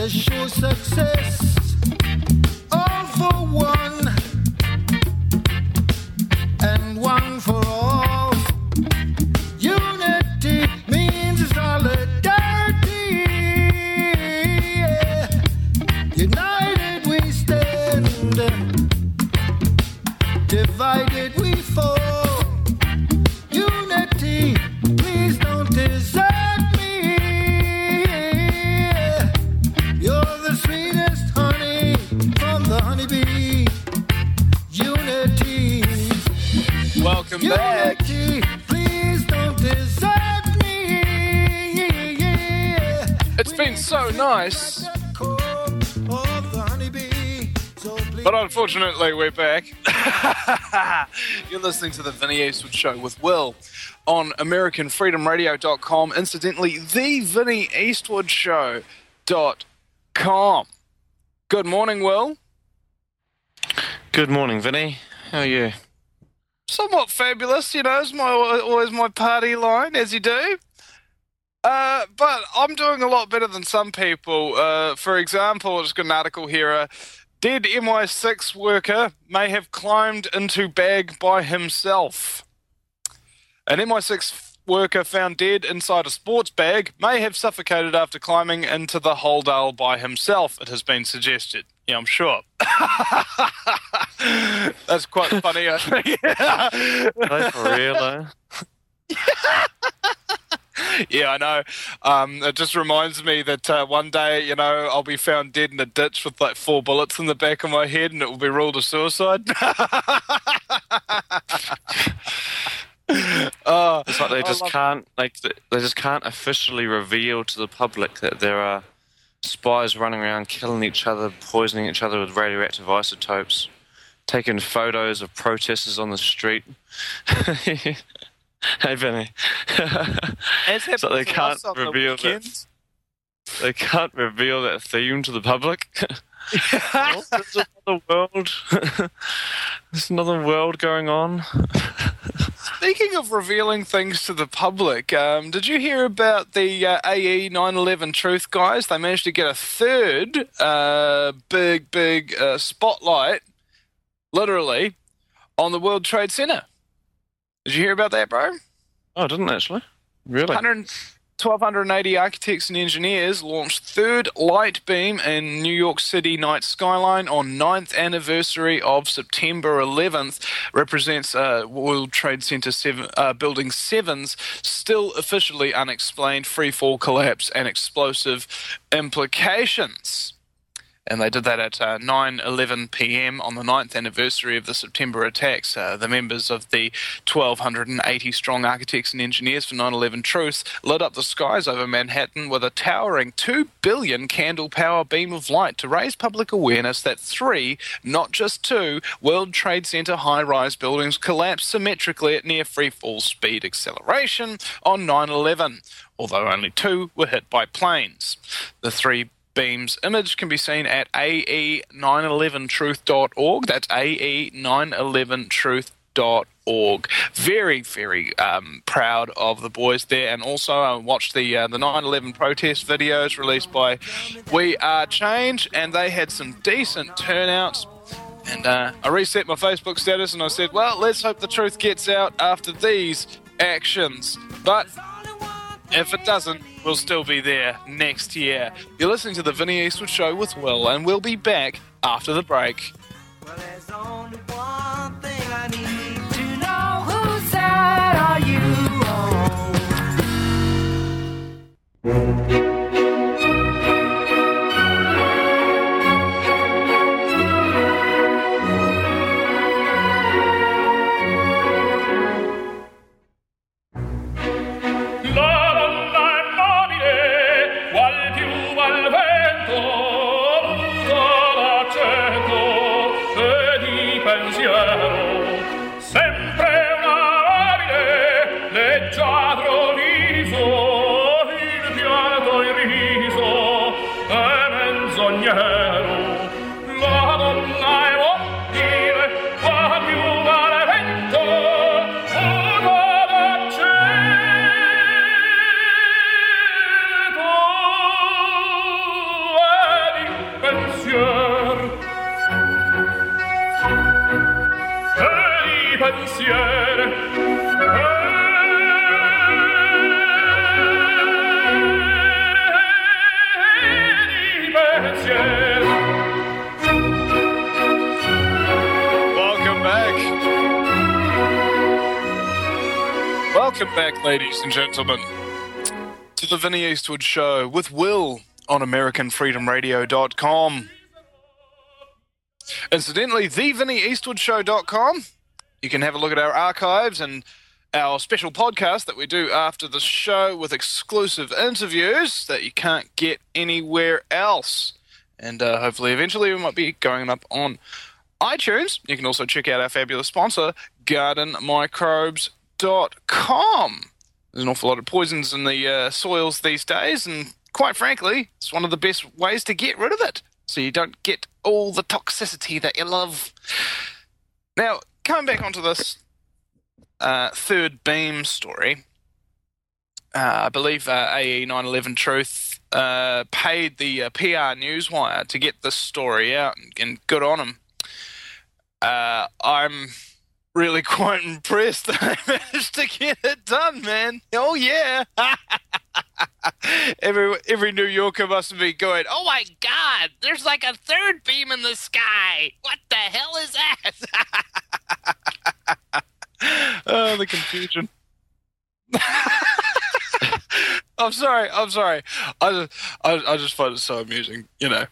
sure success. All for one, and one for all. Unity means solidarity. United we stand, divided we fall. Unity, please don't desert me. You're the sweetest honey from the honeybee. Unity. Welcome back. Please don't desert me. It's been so nice. But unfortunately, we're back. You're listening to the Vinny Eastwood Show with Will on AmericanFreedomRadio.com. Incidentally, the Vinny Eastwood Show.com. Good morning, Will. Good morning, Vinny. How are you? Somewhat fabulous, you know, it's always my party line, as you do. But I'm doing a lot better than some people. For example, I just got an article here. Dead MI6 worker may have climbed into bag by himself. An MI6 worker found dead inside a sports bag may have suffocated after climbing into the holdall by himself, it has been suggested. Yeah, I'm sure. That's quite funny, I think. Oh, for real, eh? Yeah, I know. It just reminds me that one day, you know, I'll be found dead in a ditch with like 4 bullets in the back of my head, and it will be ruled a suicide. It's like they just can't officially reveal to the public that there are spies running around killing each other, poisoning each other with radioactive isotopes, taking photos of protesters on the street. Hey, Vinny. So they can't reveal that. They can't reveal that theme to the public. Oh, there's another world. There's another world going on. Speaking of revealing things to the public, did you hear about the AE 9/11 truth guys? They managed to get a third big spotlight, literally, on the World Trade Center. Did you hear about that, bro? Oh, I didn't actually. Really? 1,280 architects and engineers launched third light beam in New York City night skyline on 9th anniversary of September 11th. Represents World Trade Center Building 7's still officially unexplained freefall collapse and explosive implications. And they did that at 9:11 p.m. on the 9th anniversary of the September attacks. The members of the 1,280-strong architects and engineers for 9/11 Truth lit up the skies over Manhattan with a towering 2 billion candle power beam of light to raise public awareness that 3, not just 2, World Trade Center high-rise buildings collapsed symmetrically at near free-fall speed acceleration on 9/11, although only 2 were hit by planes. The 3 beams image can be seen at ae911truth.org. That's ae911truth.org. Very, very proud of the boys there. And also I watched the 9/11 protest videos released by We Are Change, and they had some decent turnouts. And I reset my Facebook status and I said, well, let's hope the truth gets out after these actions. But if it doesn't, we'll still be there next year. You're listening to the Vinny Eastwood Show with Will, and we'll be back after the break. Well, there's only one thing I need to know. Whose side are you on? Sempre una abile, leggiadro viso, il pianto Welcome back, ladies and gentlemen, to the Vinnie Eastwood Show with Will on AmericanFreedomRadio.com. Incidentally, thevinnieeastwoodshow.com. You can have a look at our archives and our special podcast that we do after the show with exclusive interviews that you can't get anywhere else. And hopefully eventually we might be going up on iTunes. You can also check out our fabulous sponsor, GardenMicrobes.com. There's an awful lot of poisons in the soils these days, and quite frankly, it's one of the best ways to get rid of it, so you don't get all the toxicity that you love. Now, coming back onto this third beam story, I believe AE 9/11 Truth paid the PR Newswire to get this story out, and good on them. I'm really quite impressed that I managed to get it done, man. Oh, yeah. Every New Yorker must be going, oh, my God, there's like a third beam in the sky. What the hell is that? Oh, the confusion. I'm sorry. I just find it so amusing, you know.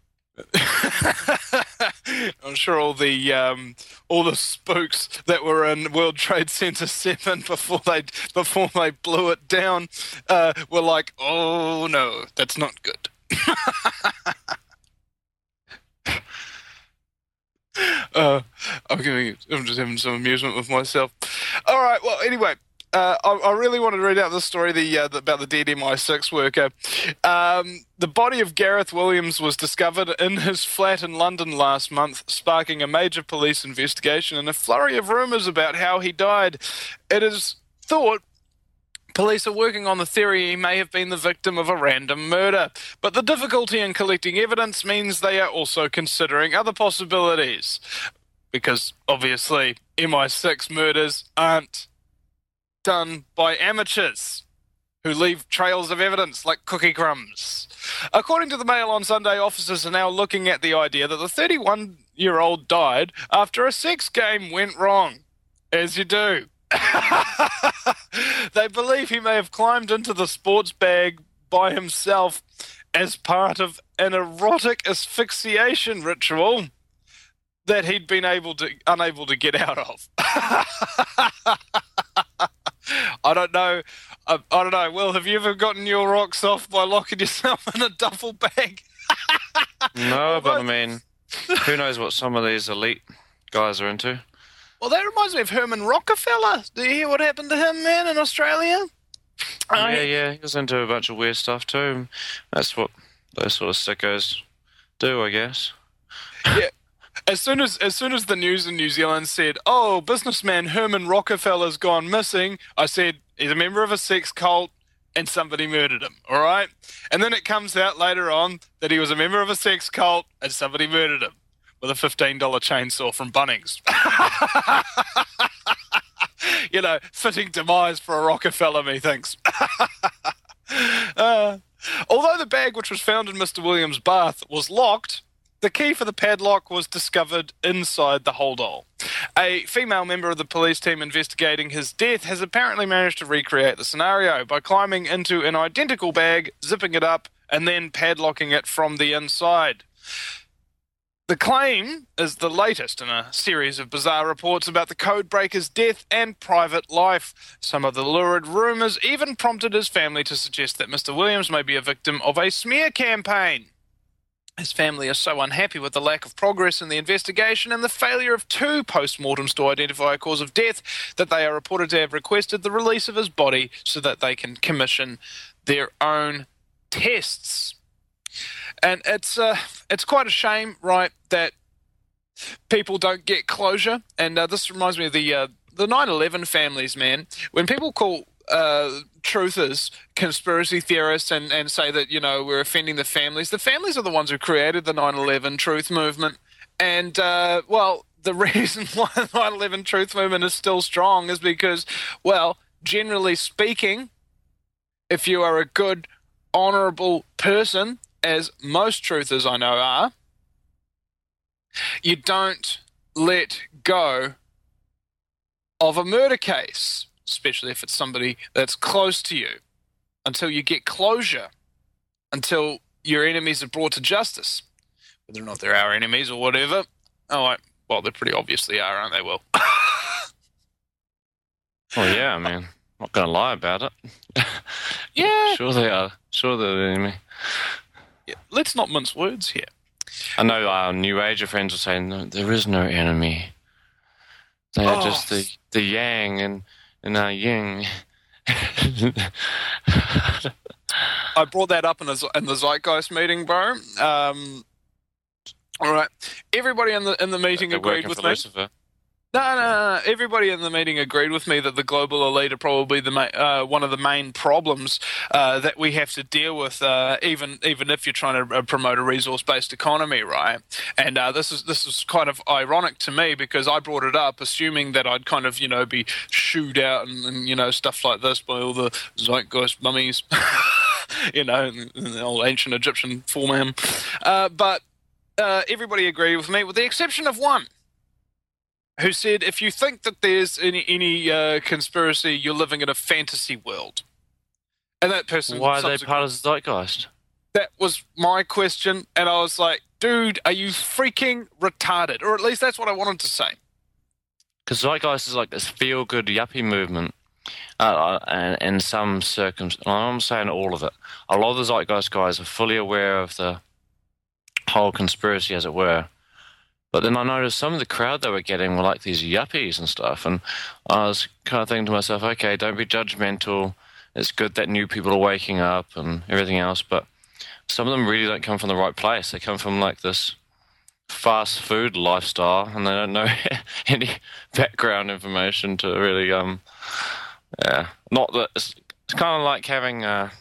I'm sure all the spooks that were in World Trade Center 7 before they blew it down were like, oh no, that's not good. I'm just having some amusement with myself. All right, well, anyway. I really wanted to read out the story about the dead MI6 worker. The body of Gareth Williams was discovered in his flat in London last month, sparking a major police investigation and a flurry of rumours about how he died. It is thought police are working on the theory he may have been the victim of a random murder, but the difficulty in collecting evidence means they are also considering other possibilities, because obviously MI6 murders aren't done by amateurs who leave trails of evidence like cookie crumbs. According to the Mail on Sunday, officers are now looking at the idea that the 31-year-old died after a sex game went wrong. As you do. They believe he may have climbed into the sports bag by himself as part of an erotic asphyxiation ritual that he'd been unable to get out of. I don't know. Will, have you ever gotten your rocks off by locking yourself in a duffel bag? No, but I mean, who knows what some of these elite guys are into? Well, that reminds me of Herman Rockefeller. Do you hear what happened to him, man, in Australia? Yeah, he was into a bunch of weird stuff too. That's what those sort of sickos do, I guess. Yeah. As soon as the news in New Zealand said, oh, businessman Herman Rockefeller's gone missing, I said, he's a member of a sex cult and somebody murdered him, all right? And then it comes out later on that he was a member of a sex cult and somebody murdered him with a $15 chainsaw from Bunnings. You know, fitting demise for a Rockefeller, methinks. Although the bag which was found in Mr. Williams' bath was locked, the key for the padlock was discovered inside the holdall. A female member of the police team investigating his death has apparently managed to recreate the scenario by climbing into an identical bag, zipping it up, and then padlocking it from the inside. The claim is the latest in a series of bizarre reports about the codebreaker's death and private life. Some of the lurid rumours even prompted his family to suggest that Mr. Williams may be a victim of a smear campaign. His family is so unhappy with the lack of progress in the investigation and the failure of 2 post-mortems to identify a cause of death that they are reported to have requested the release of his body so that they can commission their own tests. And it's quite a shame, right, that people don't get closure. And this reminds me of the 9/11 families, man. When people call truthers conspiracy theorists and say that, you know, we're offending the families are the ones who created the 9/11 truth movement. And, well, the reason why the 9/11 Truth Movement is still strong is because, well, generally speaking, if you are a good, honourable person, as most truthers I know are, you don't let go of a murder case, especially if it's somebody that's close to you, until you get closure, until your enemies are brought to justice. Whether or not they're our enemies or whatever. Oh, well, they pretty obviously are, aren't they, Will? Well, yeah, I mean, not going to lie about it. Yeah. Sure they are. Sure they're the enemy. Yeah. Let's not mince words here. I know our New Ager friends are saying, no, there is no enemy. They are just the yang and our yin. I brought that up in the Zeitgeist meeting, bro. All right. Everybody in the meeting agreed with me. Lucifer. No. Everybody in the meeting agreed with me that the global elite are probably one of the main problems that we have to deal with, even if you're trying to promote a resource-based economy, right? And this is kind of ironic to me because I brought it up assuming that I'd kind of be shooed out and stuff like this by all the Zeitgeist mummies, in the old ancient Egyptian form. But everybody agreed with me, with the exception of one, who said, if you think that there's any conspiracy, you're living in a fantasy world. And that person... Why are they part of the Zeitgeist? That was my question, and I was like, dude, are you freaking retarded? Or at least that's what I wanted to say. Because Zeitgeist is like this feel-good yuppie movement, and in some circumstances, I'm saying all of it. A lot of the Zeitgeist guys are fully aware of the whole conspiracy, as it were. But then I noticed some of the crowd they were getting were like these yuppies and stuff. And I was kind of thinking to myself, okay, don't be judgmental. It's good that new people are waking up and everything else. But some of them really don't come from the right place. They come from like this fast food lifestyle and they don't know any background information to really, not that it's kind of like having a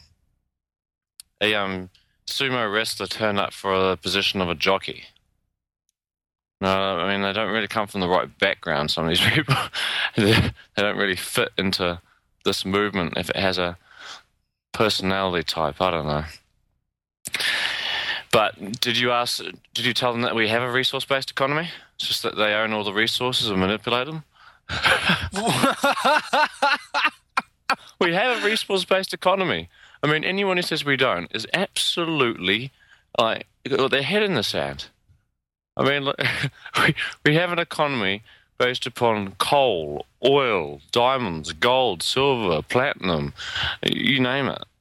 sumo wrestler turn up for the position of a jockey. No, I mean, they don't really come from the right background, some of these people. They don't really fit into this movement if it has a personality type. I don't know. But did you tell them that we have a resource-based economy? It's just that they own all the resources and manipulate them? We have a resource-based economy. I mean, anyone who says we don't is absolutely, like, got their head in the sand. I mean, look, we have an economy based upon coal, oil, diamonds, gold, silver, platinum, you name it.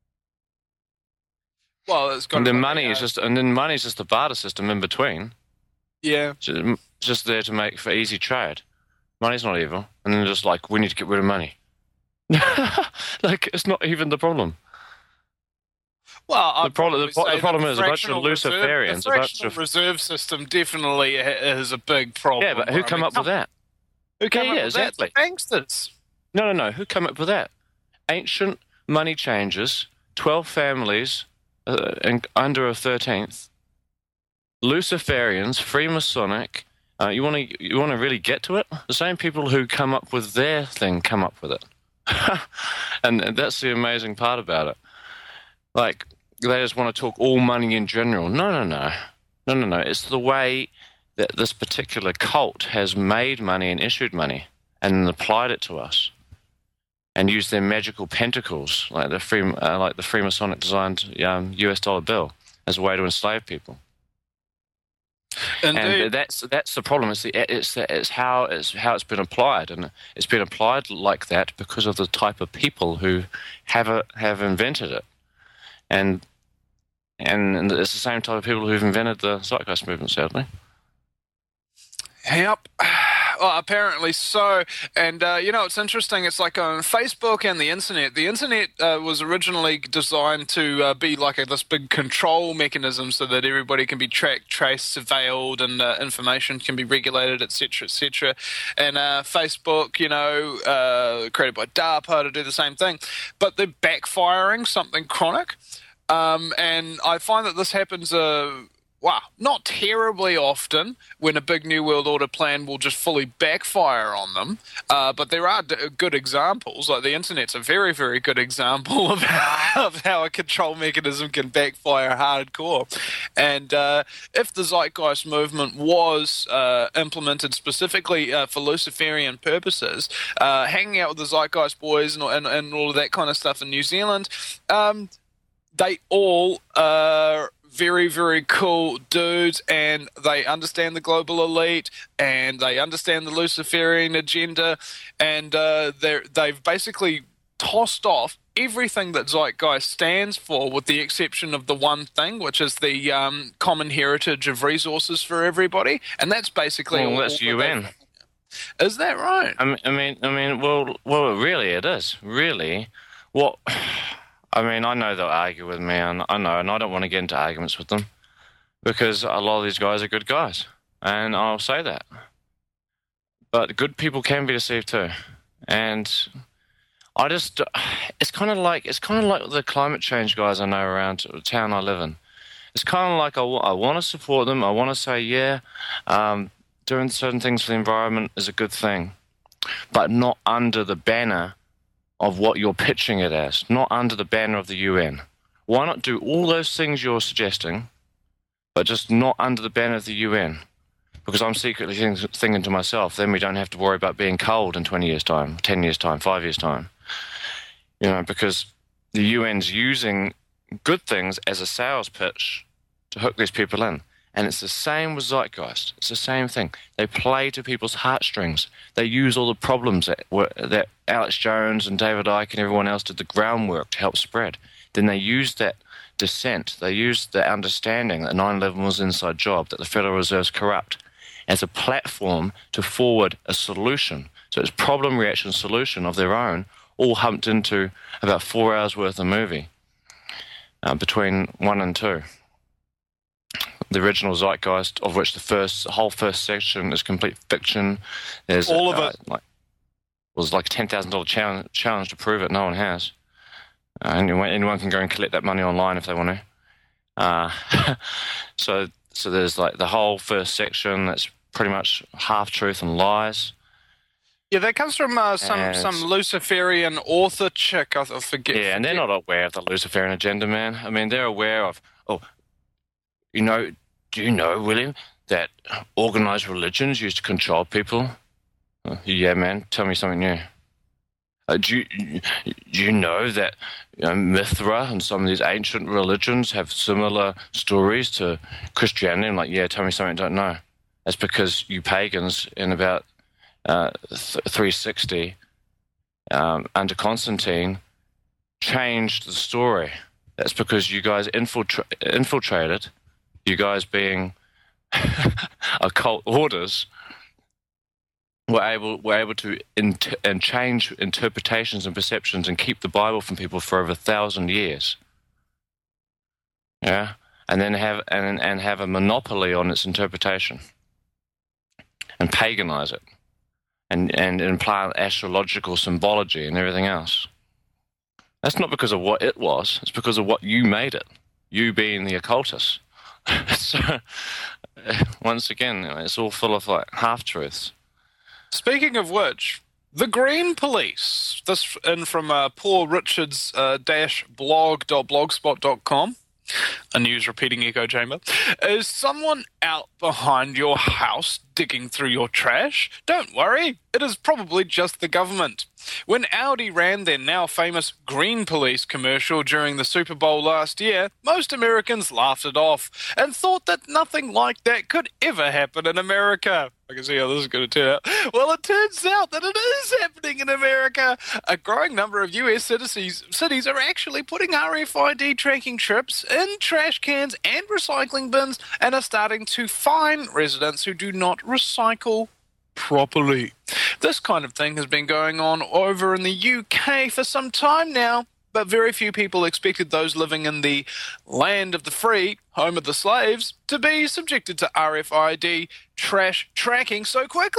Well, it's got. And then money is just the barter system in between. Yeah, just there to make for easy trade. Money's not evil, and then just like we need to get rid of money. Like it's not even the problem. Well, the problem is a bunch of Luciferians. The fractional reserve system definitely is a big problem. Yeah, but who came up with that? Who came up with exactly. that? The banksters. No. Who came up with that? Ancient money changers, 12 families, and under a 13th. Luciferians, Freemasonic. You want to really get to it? The same people who come up with their thing come up with it. And that's the amazing part about it. Like, they just want to talk all money in general. No. It's the way that this particular cult has made money and issued money and applied it to us and used their magical pentacles, like the Freemasonic designed US dollar bill, as a way to enslave people. And that's the problem. It's how it's been applied, and it's been applied like that because of the type of people who have invented it. And it's the same type of people who've invented the Zeitgeist movement, sadly. Yep. Well, apparently so. And, it's interesting. It's like on Facebook and the internet. The internet was originally designed to be like this big control mechanism so that everybody can be tracked, traced, surveilled, and information can be regulated, etc., etc. And Facebook, created by DARPA to do the same thing. But they're backfiring something chronic. And I find that this happens well, not terribly often when a big New World Order plan will just fully backfire on them. But there are good examples. Like the internet's a very, very good example of how a control mechanism can backfire hardcore. And if the Zeitgeist movement was implemented specifically for Luciferian purposes, hanging out with the Zeitgeist boys and all of that kind of stuff in New Zealand, they all are very, very cool dudes, and they understand the global elite, and they understand the Luciferian agenda, and they've basically tossed off everything that Zeitgeist stands for, with the exception of the one thing, which is the common heritage of resources for everybody, and that's basically well, that's UN. Is that right? I mean, well, really, it is. Really, what? I mean, I know they'll argue with me, and I don't want to get into arguments with them because a lot of these guys are good guys, and I'll say that. But good people can be deceived too, and it's kind of like the climate change guys I know around the town I live in. It's kind of like I want to support them. I want to say, yeah, doing certain things for the environment is a good thing, but not under the banner of what you're pitching it as, not under the banner of the UN. Why not do all those things you're suggesting, but just not under the banner of the UN? Because I'm secretly thinking to myself, then we don't have to worry about being cold in 20 years' time, 10 years' time, 5 years' time. You know, because the UN's using good things as a sales pitch to hook these people in. And it's the same with Zeitgeist. It's the same thing. They play to people's heartstrings. They use all the problems that Alex Jones and David Icke and everyone else did the groundwork to help spread. Then they use that dissent. They use the understanding that 9/11 was an inside job, that the Federal Reserve's corrupt, as a platform to forward a solution. So it's problem, reaction, solution of their own, all humped into about 4 hours worth of movie between 1 and 2. The original Zeitgeist, of which the whole first section is complete fiction. There's all of it. Was like a $10,000 challenge to prove it. No one has. Anyone can go and collect that money online if they want to. So there's like the whole first section that's pretty much half truth and lies. Yeah, that comes from some Luciferian author chick. I forget. Yeah, and they're not aware of the Luciferian agenda, man. I mean, they're aware of. Do you know, William, that organized religions used to control people? Yeah, man, tell me something new. Do you know that Mithra and some of these ancient religions have similar stories to Christianity? I'm like, yeah, tell me something I don't know. That's because you pagans in about 360 under Constantine changed the story. That's because you guys infiltrated. You guys being occult orders were able to and change interpretations and perceptions and keep the Bible from people for over 1,000 years. Yeah, and then have a monopoly on its interpretation and paganize it and imply astrological symbology and everything else. That's not because of what it was. It's because of what you made it. You being the occultist. So, once again, it's all full of like half-truths. Speaking of which, the Green Police, this in from Paul Richards blog.blogspot.com, a news repeating echo chamber. Is someone out behind your house digging through your trash? Don't worry, it is probably just the government. When Audi ran their now famous Green Police commercial during the Super Bowl last year, most Americans laughed it off and thought that nothing like that could ever happen in America. I can see how this is going to turn out. Well, it turns out that it is happening in America. A growing number of US cities are actually putting RFID tracking chips in trash cans and recycling bins and are starting to fine residents who do not recycle properly. This kind of thing has been going on over in the UK for some time now, but very few people expected those living in the land of the free, home of the slaves, to be subjected to RFID trash tracking so quickly.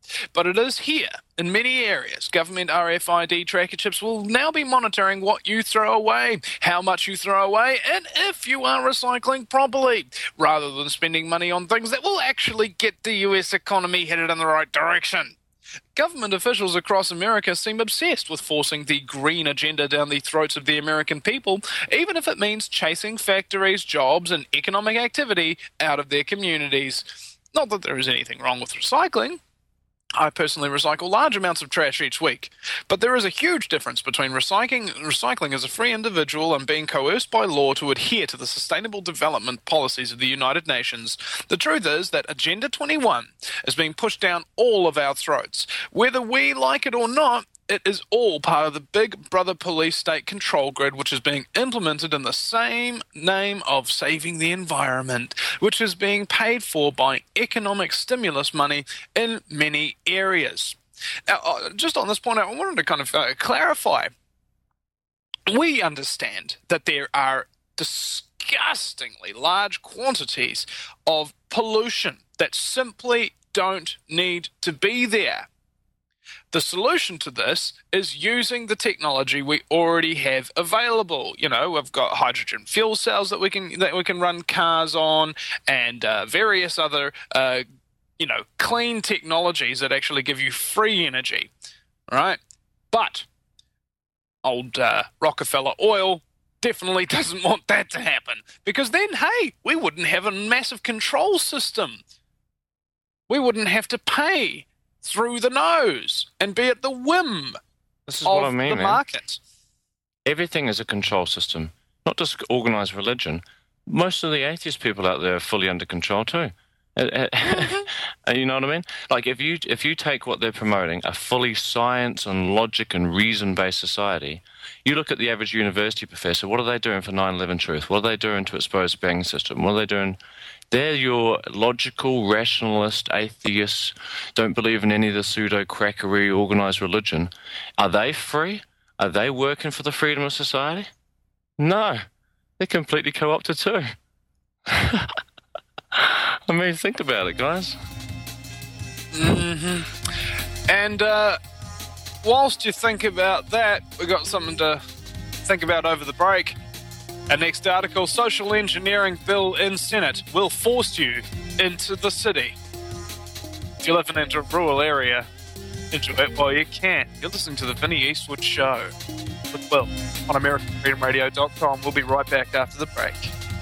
but it is here. In many areas, government RFID tracker chips will now be monitoring what you throw away, how much you throw away, and if you are recycling properly, rather than spending money on things that will actually get the US economy headed in the right direction. Government officials across America seem obsessed with forcing the green agenda down the throats of the American people, even if it means chasing factories, jobs, and economic activity out of their communities. Not that there is anything wrong with recycling. I personally recycle large amounts of trash each week, but there is a huge difference between recycling as a free individual and being coerced by law to adhere to the sustainable development policies of the United Nations. The truth is that Agenda 21 is being pushed down all of our throats. Whether we like it or not, it is all part of the Big Brother police state control grid, which is being implemented in the same name of saving the environment, which is being paid for by economic stimulus money in many areas. Now, just on this point, I wanted to kind of clarify. We understand that there are disgustingly large quantities of pollution that simply don't need to be there. The solution to this is using the technology we already have available. You know, we've got hydrogen fuel cells that we can run cars on, and various other clean technologies that actually give you free energy, right? But old Rockefeller Oil definitely doesn't want that to happen, because then, hey, we wouldn't have a massive control system. We wouldn't have to pay through the nose and be at the whim this is what I mean, the market. Everything is a control system, not just organized religion. Most of the atheist people out there are fully under control too. You know what I mean? Like if you take what they're promoting, a fully science and logic and reason-based society, you look at the average university professor, what are they doing for 9/11 truth? What are they doing to expose the banking system? What are they doing? They're your logical, rationalist, atheists, don't believe in any of the pseudo-crackery organized religion. Are they free? Are they working for the freedom of society? No. They're completely co-opted too. I mean, think about it, guys. Mm-hmm. And whilst you think about that, we got something to think about over the break. Our next article, social engineering bill in Senate will force you into the city. If you live in a rural area, enjoy it while you can. You're listening to the Vinnie Eastwood Show with Will on AmericanFreedomRadio.com. We'll be right back after the break.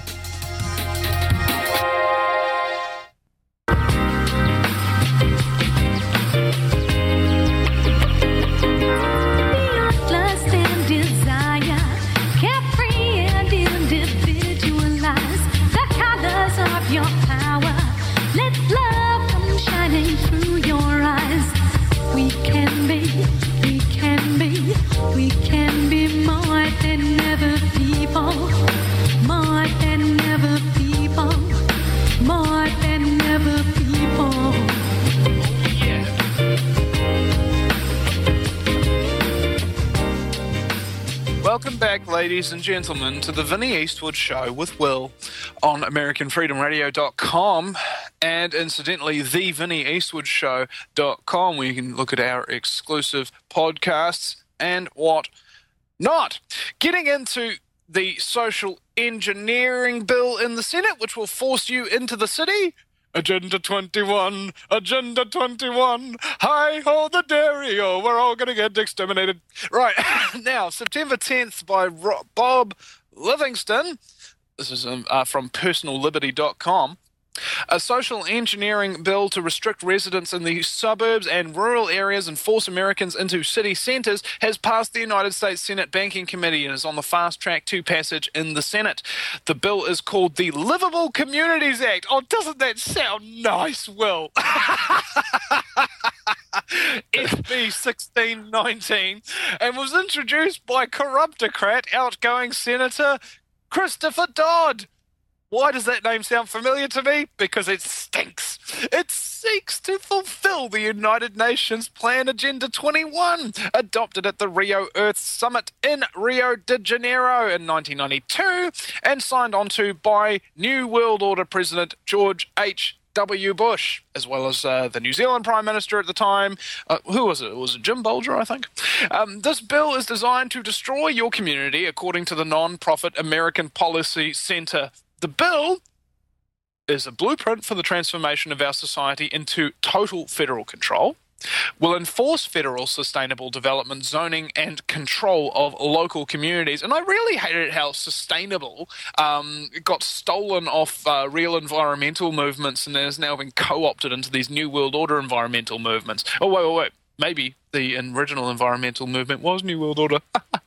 Your power, let love come shining through your eyes. We can be more than ever people, more than ever people, more than ever people. Welcome back, ladies and gentlemen, to the Vinnie Eastwood Show with Will on AmericanFreedomRadio.com and, incidentally, theVinnieEastwoodShow.com, where you can look at our exclusive podcasts and what not. Getting into the social engineering bill in the Senate, which will force you into the city. Agenda 21, Agenda 21, hi-ho the dairy, oh, we're all going to get exterminated. Right, now, September 10th by Bob Livingston. This is from personalliberty.com. A social engineering bill to restrict residents in the suburbs and rural areas and force Americans into city centers has passed the United States Senate Banking Committee and is on the fast track to passage in the Senate. The bill is called the Livable Communities Act. Oh, doesn't that sound nice, Will? SB 1619, and was introduced by corruptocrat outgoing Senator Christopher Dodd. Why does that name sound familiar to me? Because it stinks. It seeks to fulfill the United Nations Plan Agenda 21, adopted at the Rio Earth Summit in Rio de Janeiro in 1992, and signed onto by New World Order President George H. W. Bush, as well as the New Zealand Prime Minister at the time. Who was it? Was it Jim Bolger, I think? This bill is designed to destroy your community, according to the non-profit American Policy Center. The bill is a blueprint for the transformation of our society into total federal control, will enforce federal sustainable development zoning and control of local communities. And I really hated how sustainable got stolen off real environmental movements and has now been co-opted into these New World Order environmental movements. Oh, wait. Maybe the original environmental movement was New World Order.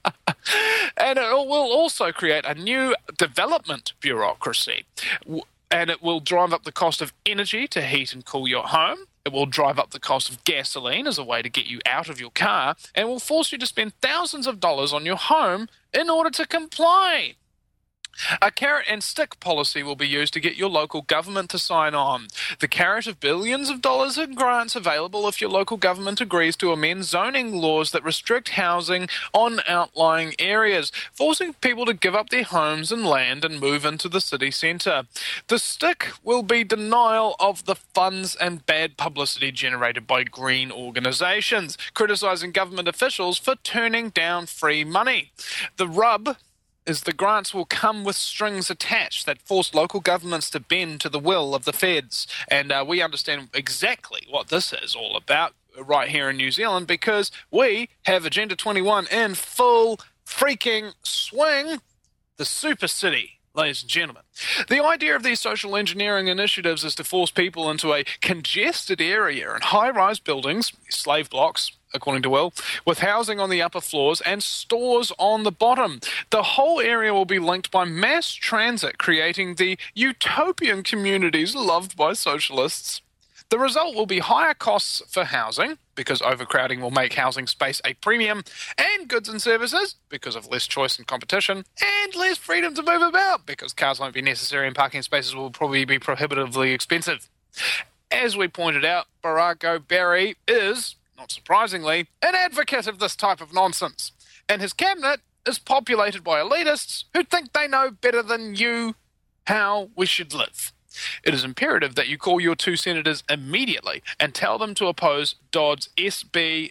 And it will also create a new development bureaucracy. And it will drive up the cost of energy to heat and cool your home. It will drive up the cost of gasoline as a way to get you out of your car, and will force you to spend thousands of dollars on your home in order to comply. A carrot and stick policy will be used to get your local government to sign on. The carrot of billions of dollars in grants available if your local government agrees to amend zoning laws that restrict housing on outlying areas, forcing people to give up their homes and land and move into the city centre. The stick will be denial of the funds and bad publicity generated by green organisations, criticising government officials for turning down free money. The rub is the grants will come with strings attached that force local governments to bend to the will of the feds. And we understand exactly what this is all about right here in New Zealand, because we have Agenda 21 in full freaking swing. The super city, ladies and gentlemen. The idea of these social engineering initiatives is to force people into a congested area and high-rise buildings, slave blocks, according to Will, with housing on the upper floors and stores on the bottom. The whole area will be linked by mass transit, creating the utopian communities loved by socialists. The result will be higher costs for housing, because overcrowding will make housing space a premium, and goods and services, because of less choice and competition, and less freedom to move about, because cars won't be necessary and parking spaces will probably be prohibitively expensive. As we pointed out, Barack O'Barry is, not surprisingly, an advocate of this type of nonsense, and his cabinet is populated by elitists who think they know better than you how we should live. It is imperative that you call your two senators immediately and tell them to oppose Dodd's SB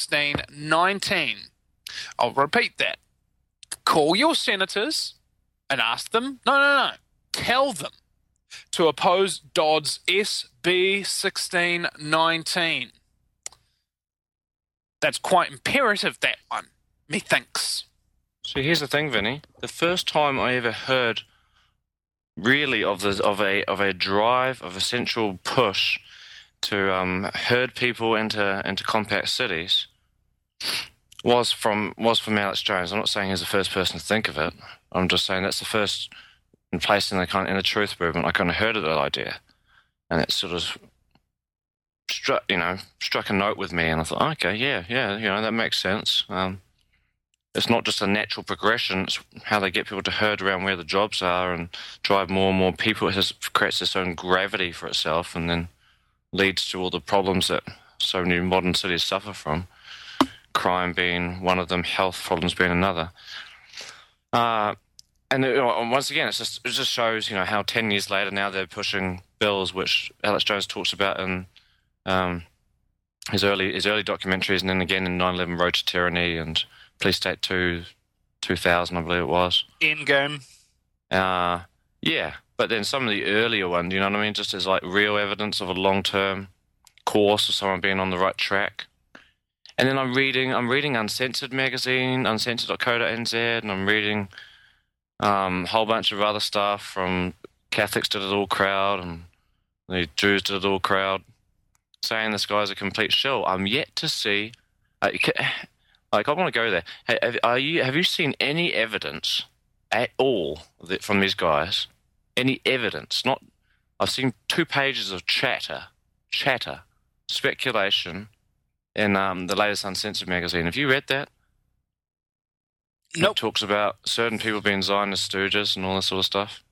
1619. I'll repeat that. Call your senators and ask them, no, tell them to oppose Dodd's SB 1619. That's quite imperative, that one, methinks. So here's the thing, Vinny. The first time I ever heard really of a drive, of a central push to herd people into compact cities was from Alex Jones. I'm not saying he's the first person to think of it. I'm just saying that's the first place in the truth movement I kind of heard of that idea, and it sort of struck a note with me, and I thought, okay, yeah, that makes sense. It's not just a natural progression, it's how they get people to herd around where the jobs are and drive more and more people. It just creates its own gravity for itself and then leads to all the problems that so many modern cities suffer from. Crime being one of them, health problems being another. And once again, it just shows, how 10 years later now they're pushing bills which Alex Jones talks about in his early documentaries, and then again in 9/11 Road to Tyranny and Police State 2, 2000, I believe it was. Endgame. Yeah, but then some of the earlier ones, you know what I mean, just as like real evidence of a long-term course of someone being on the right track. And then I'm reading Uncensored magazine, uncensored.co.nz, and I'm reading a whole bunch of other stuff from Catholics to the Little Crowd and the Jews to the Little Crowd, saying this guy's a complete shill. I'm yet to see... I want to go there. Have you seen any evidence at all from these guys? Any evidence? I've seen 2 pages of chatter, speculation in the latest Uncensored magazine. Have you read that? Nope. It talks about certain people being Zionist stooges and all this sort of stuff.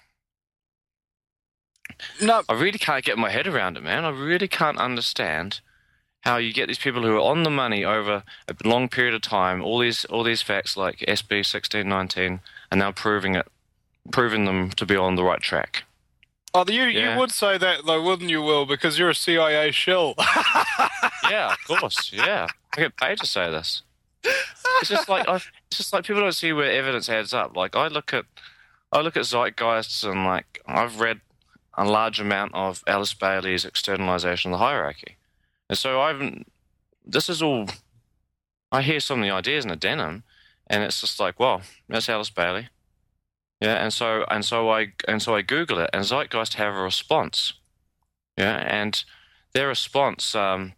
No. I really can't get my head around it, man. I really can't understand how you get these people who are on the money over a long period of time, all these facts like SB 1619, and now proving them to be on the right track. Oh, you Yeah. would say that though, wouldn't you, Will? Because you're a CIA shill. Yeah, of course. Yeah, I get paid to say this. It's just like people don't see where evidence adds up. Like I look at zeitgeists, and like I've read a large amount of Alice Bailey's externalization of the hierarchy, and so this is all. I hear some of the ideas in Addendum, and it's just like, well, that's Alice Bailey. Yeah, and so I Google it, and Zeitgeist have a response. Yeah, and their response, part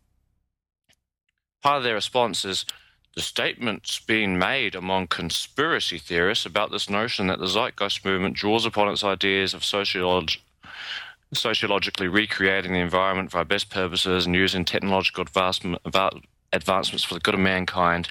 of their response is the statements being made among conspiracy theorists about this notion that the Zeitgeist movement draws upon its ideas of sociologically recreating the environment for our best purposes and using technological advancements for the good of mankind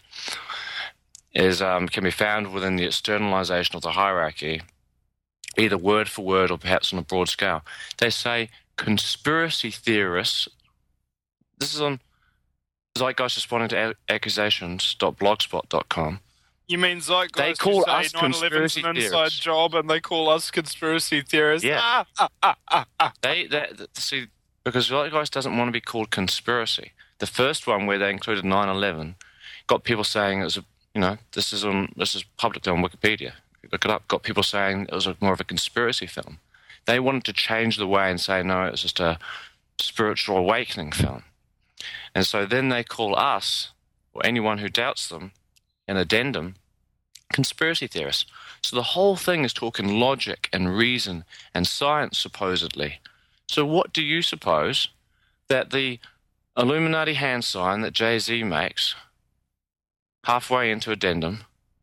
can be found within the externalization of the hierarchy, either word for word or perhaps on a broad scale. They say conspiracy theorists, this is on Zeitgeist responding to accusations.blogspot.com. You mean Zeitgeist? They call who say us 9/11's conspiracy an inside theorists. job, and they call us conspiracy theorists. Yeah. They see, because Zeitgeist doesn't want to be called conspiracy. The first one where they included 9/11 got people saying it was this is publicly on Wikipedia. Look it up. Got people saying it was more of a conspiracy film. They wanted to change the way and say no, it's just a spiritual awakening film. And so then they call us, or anyone who doubts them, an addendum, conspiracy theorists. So the whole thing is talking logic and reason and science, supposedly. So what do you suppose that the Illuminati hand sign that Jay-Z makes halfway into addendum,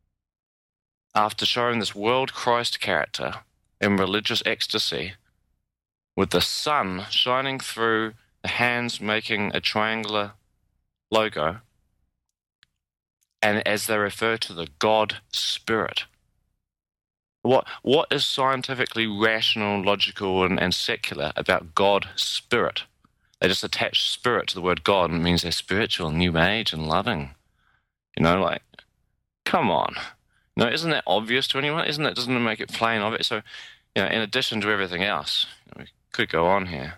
after showing this world Christ character in religious ecstasy, with the sun shining through the hands making a triangular logo, and as they refer to the God Spirit. What is scientifically rational, logical, and secular about God Spirit? They just attach spirit to the word God, and it means they're spiritual, new age, and loving. Like, come on. No, isn't that obvious to anyone? Doesn't it make it plain obvious? So, in addition to everything else, we could go on here.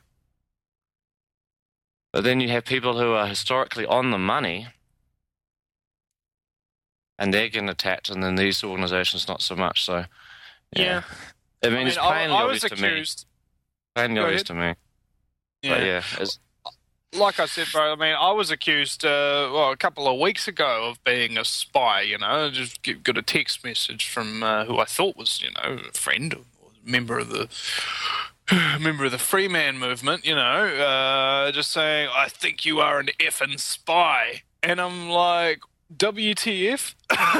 But then you have people who are historically on the money, and they're getting attacked, and then these organizations not so much. So, Yeah. I mean, it's plainly I was obvious to me. accused. Plainly Go obvious ahead. to me. Yeah. But yeah, Like I said, bro, I mean, I was accused, a couple of weeks ago of being a spy, I just got a text message from who I thought was, a friend or member of the free man movement, just saying, I think you are an effing spy. And I'm like, WTF?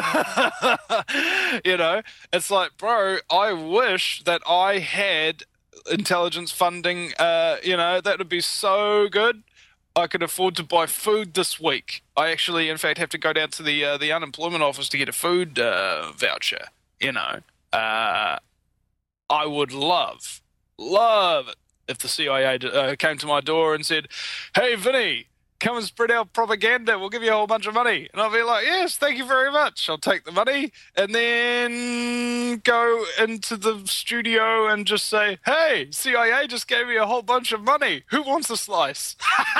It's like, bro, I wish that I had intelligence funding, that would be so good. I could afford to buy food this week. I actually, in fact, have to go down to the unemployment office to get a food voucher. I would love it if the CIA came to my door and said, "Hey, Vinny, come and spread our propaganda. We'll give you a whole bunch of money." And I'll be like, "Yes, thank you very much." I'll take the money and then go into the studio and just say, "Hey, CIA just gave me a whole bunch of money. Who wants a slice?"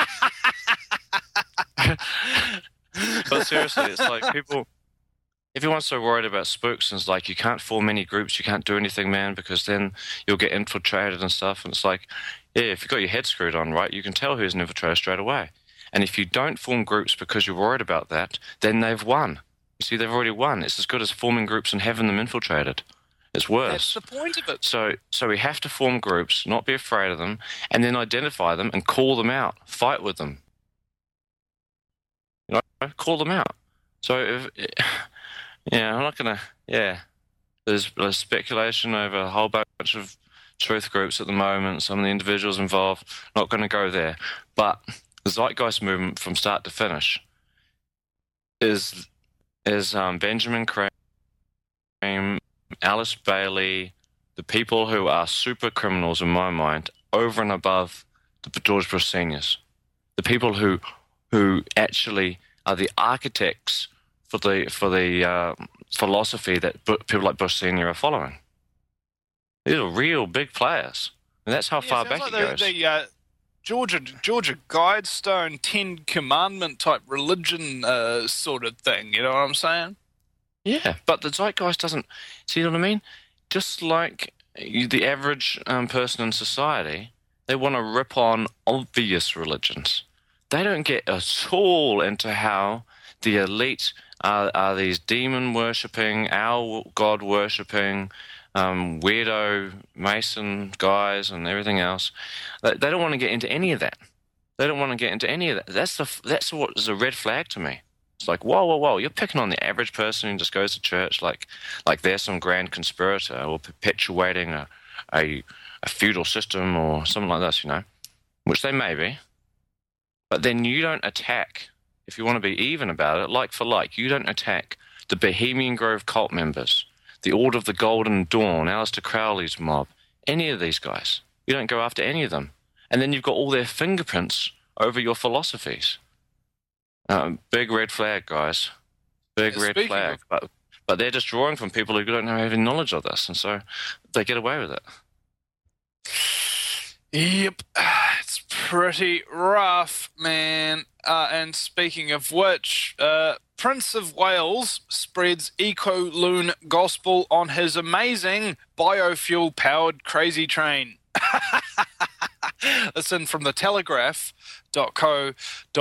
But seriously, it's like people. Everyone's so worried about spooks, and it's like you can't form any groups, you can't do anything, man, because then you'll get infiltrated and stuff. And it's like, yeah, if you've got your head screwed on, right, you can tell who's an infiltrator straight away. And if you don't form groups because you're worried about that, then they've won. You see, they've already won. It's as good as forming groups and having them infiltrated. It's worse. That's the point of it. So we have to form groups, not be afraid of them, and then identify them and call them out, fight with them. Call them out. So I'm not gonna. Yeah, there's speculation over a whole bunch of truth groups at the moment. Some of the individuals involved. Not going to go there, but the Zeitgeist movement from start to finish is Benjamin Crane, Alice Bailey, the people who are super criminals in my mind, over and above the George Bush seniors, the people who actually are the architects for the philosophy that people like Bush Senior are following. These are real big players. And that's how far sounds back like it goes. the Georgia Guidestone 10 Commandment type religion sort of thing. You know what I'm saying? Yeah, but the zeitgeist doesn't. See what I mean? Just like the average person in society, they want to rip on obvious religions. They don't get at all into how the elite are these demon-worshipping, owl god-worshipping, weirdo Mason guys and everything else. They don't want to get into any of that. They don't want to get into any of that. That's what is a red flag to me. It's like, whoa, you're picking on the average person who just goes to church like they're some grand conspirator or perpetuating a feudal system or something like this, you know, which they may be. But then you don't attack, if you want to be even about it, like for like, you don't attack the Bohemian Grove cult members, the Order of the Golden Dawn, Aleister Crowley's mob, any of these guys. You don't go after any of them. And then you've got all their fingerprints over your philosophies. Big red flag, guys. Big red flag. But they're just drawing from people who don't have any knowledge of this, and so they get away with it. Yep, it's pretty rough, man. And speaking of which, Prince of Wales spreads eco-loon gospel on his amazing biofuel-powered crazy train. Listen from the Telegraph.co.uk.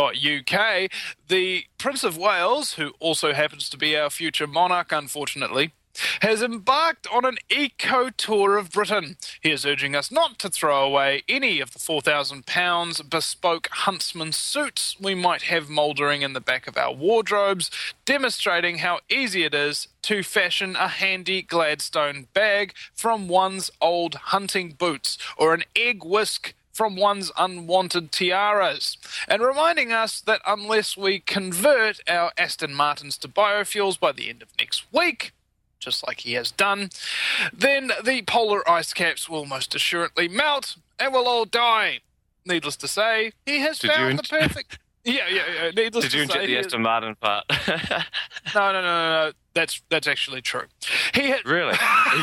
The Prince of Wales, who also happens to be our future monarch, unfortunately, has embarked on an eco-tour of Britain. He is urging us not to throw away any of the £4,000 bespoke huntsman suits we might have mouldering in the back of our wardrobes, demonstrating how easy it is to fashion a handy Gladstone bag from one's old hunting boots, or an egg whisk from one's unwanted tiaras, and reminding us that unless we convert our Aston Martins to biofuels by the end of next week, just like he has done, then the polar ice caps will most assuredly melt and we'll all die. Needless to say, he has found the perfect... Yeah. Needless to say... Did you inject the Aston Martin part? No. That's actually true. Really?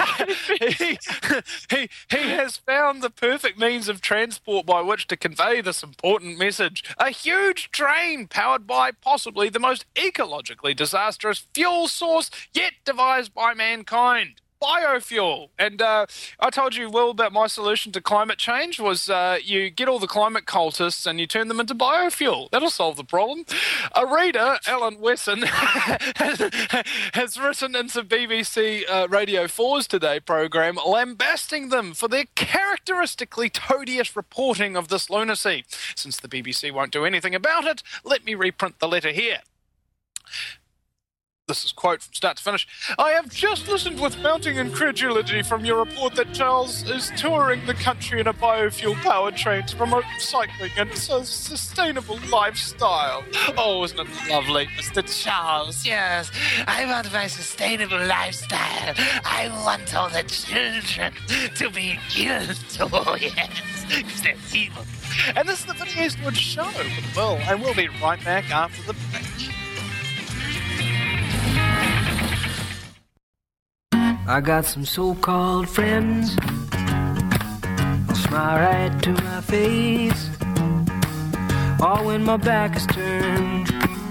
he has found the perfect means of transport by which to convey this important message. A huge train powered by possibly the most ecologically disastrous fuel source yet devised by mankind. Biofuel. And I told you, Will, about my solution to climate change was you get all the climate cultists and you turn them into biofuel. That'll solve the problem. A reader, Alan Wesson, has written into BBC Radio 4's Today programme lambasting them for their characteristically toadish reporting of this lunacy. Since the BBC won't do anything about it, let me reprint the letter here. This is a quote from start to finish. I have just listened with mounting incredulity from your report that Charles is touring the country in a biofuel-powered train to promote cycling and a sustainable lifestyle. Oh, isn't it lovely, Mr. Charles? Yes, I want my sustainable lifestyle. I want all the children to be killed. Oh, yes, because they're evil. And this is the Vinny Eastwood Show with Will, and we'll be right back after the break. I got some so-called friends, they'll smile right to my face, all when my back is turned.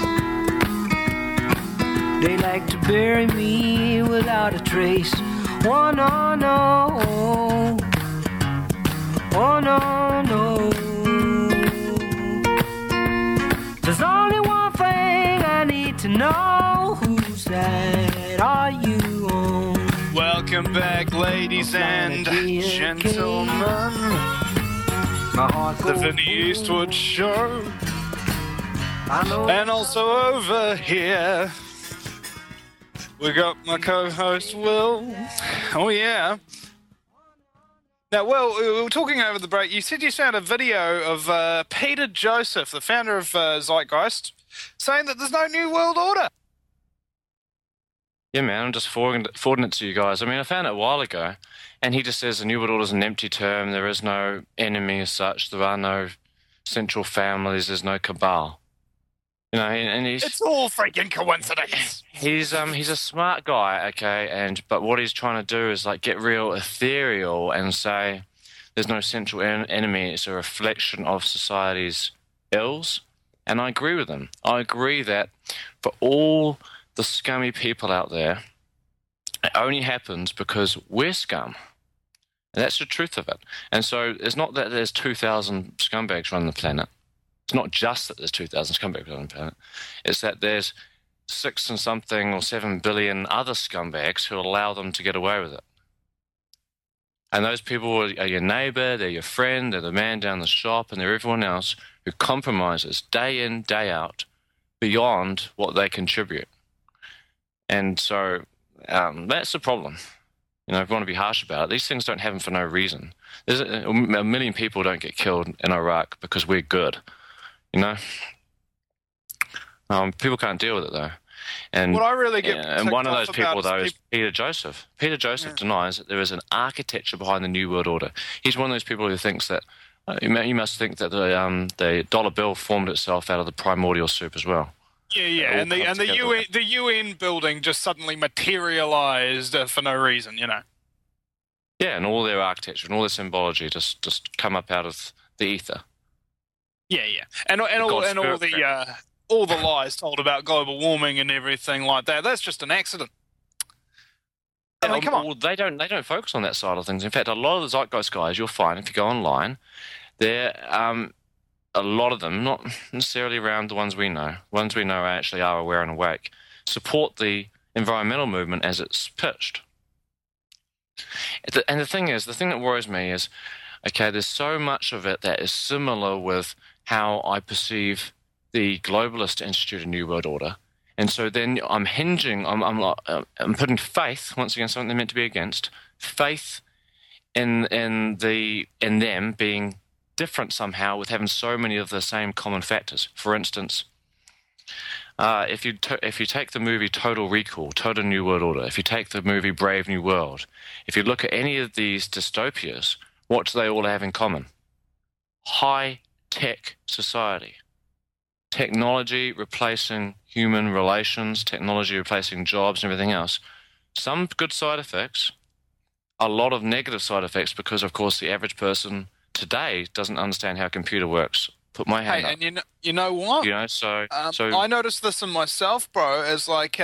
They like to bury me without a trace. Oh no, no, oh no, no. There's only one thing I need to know. Whose side are you on? Welcome back, ladies and gentlemen. The Vinny Eastwood Show. And also over here, we got my co-host, Will. Oh, yeah. Now, Will, we were talking over the break. You said you found a video of Peter Joseph, the founder of Zeitgeist, saying that there's no new world order. Yeah, man, I'm just forwarding it to you guys. I mean, I found it a while ago, and he just says the New World Order is an empty term. There is no enemy as such. There are no central families. There's no cabal. You know, and he's... It's all freaking coincidence. He's a smart guy, okay, but what he's trying to do is, like, get real ethereal and say there's no central enemy. It's a reflection of society's ills. And I agree with them. I agree that for all the scummy people out there, it only happens because we're scum. And that's the truth of it. And so it's not that there's 2,000 scumbags running the planet. It's not just that there's 2,000 scumbags running the planet. It's that there's 6 and something or 7 billion other scumbags who allow them to get away with it. And those people are your neighbor, they're your friend, they're the man down the shop, and they're everyone else who compromises day in, day out beyond what they contribute. And so that's the problem. You know, if you want to be harsh about it, these things don't happen for no reason. There's a million people don't get killed in Iraq because we're good, you know? People can't deal with it, though. And what I really get and one of those people, though, is is Peter Joseph. Peter Joseph denies that there is an architecture behind the New World Order. He's one of those people who thinks that you must think that the dollar bill formed itself out of the primordial soup as well. Yeah, and the UN building just suddenly materialized for no reason, you know. Yeah, and all their architecture and all their symbology just come up out of the ether. Yeah, and all the lies told about global warming and everything like that. That's just an accident. I mean, come on. Well, they don't focus on that side of things. In fact, a lot of the Zeitgeist guys, you'll find if you go online, they're a lot of them, not necessarily around the ones we know actually are aware and awake, support the environmental movement as it's pitched. And the thing that worries me is, okay, there's so much of it that is similar with how I perceive the globalist Institute of New World Order. And so then I'm putting faith, once again, something they're meant to be against, faith in them being different somehow with having so many of the same common factors. For instance, if you take the movie Total Recall, Total New World Order, if you take the movie Brave New World, if you look at any of these dystopias, what do they all have in common? High-tech society. Technology replacing human relations, technology replacing jobs and everything else. Some good side effects, a lot of negative side effects because, of course, the average person today doesn't understand how a computer works. Put my hand up. And you know what? You know, so I noticed this in myself, bro, as like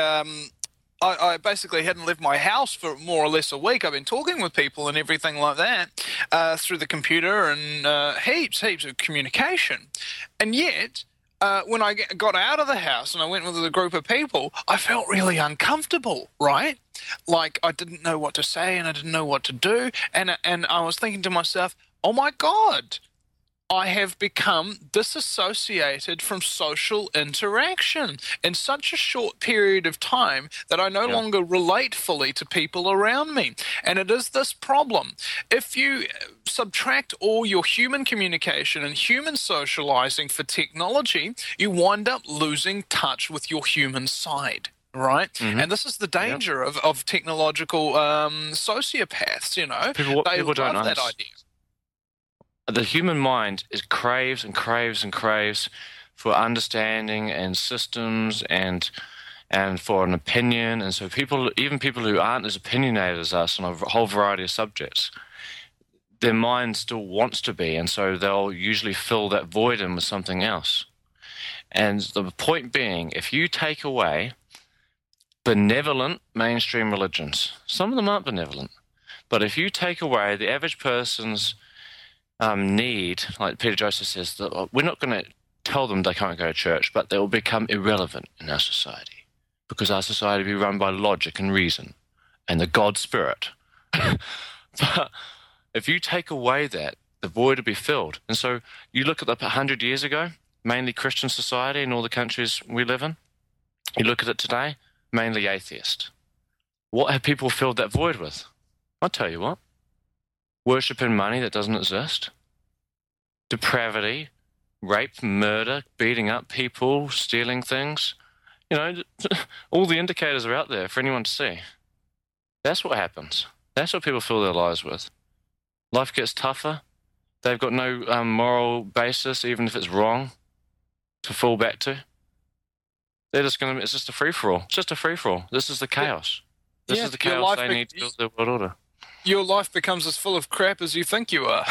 I basically hadn't left my house for more or less a week. I've been talking with people and everything like that through the computer and heaps of communication. And yet, when I got out of the house and I went with a group of people, I felt really uncomfortable, right? Like I didn't know what to say and I didn't know what to do. And I was thinking to myself, oh my God, I have become disassociated from social interaction in such a short period of time that I no longer relate fully to people around me. And it is this problem. If you subtract all your human communication and human socializing for technology, you wind up losing touch with your human side. Right? Mm-hmm. And this is the danger of technological sociopaths, you know. People don't love that idea. The human mind craves and craves and craves for understanding and systems and for an opinion. And so even people who aren't as opinionated as us on a whole variety of subjects, their mind still wants to be. And so they'll usually fill that void in with something else. And the point being, if you take away benevolent mainstream religions, some of them aren't benevolent, but if you take away the average person's need, like Peter Joseph says, that we're not going to tell them they can't go to church, but they will become irrelevant in our society because our society will be run by logic and reason and the God spirit. But if you take away that, the void will be filled. And so you look at 100 years ago, mainly Christian society in all the countries we live in. You look at it today, mainly atheist. What have people filled that void with? I'll tell you what. Worshipping money that doesn't exist, depravity, rape, murder, beating up people, stealing things. You know, all the indicators are out there for anyone to see. That's what happens. That's what people fill their lives with. Life gets tougher. They've got no moral basis, even if it's wrong, to fall back to. It's just a free-for-all. It's just a free-for-all. This is the chaos. This is the chaos they need to build their world order. your life becomes as full of crap as you think you are.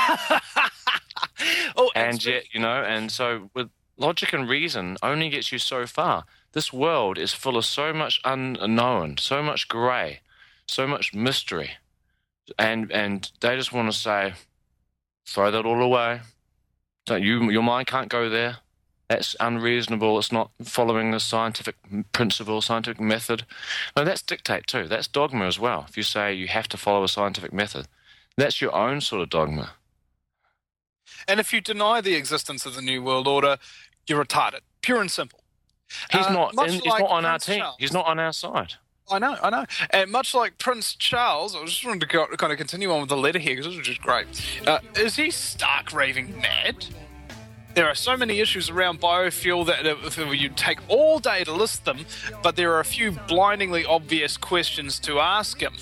And yet, and so with logic and reason only gets you so far. This world is full of so much unknown, so much grey, so much mystery. And they just want to say, throw that all away. Your mind can't go there. That's unreasonable. It's not following the scientific principle, scientific method. No, that's dictate too. That's dogma as well. If you say you have to follow a scientific method, that's your own sort of dogma. And if you deny the existence of the New World Order, you're retarded. Pure and simple. He's not on our team. Charles. He's not on our side. I know. And much like Prince Charles, I just wanted to kind of continue on with the letter here because this was just great. Is he stark raving mad? There are so many issues around biofuel that you'd take all day to list them, but there are a few blindingly obvious questions to ask him.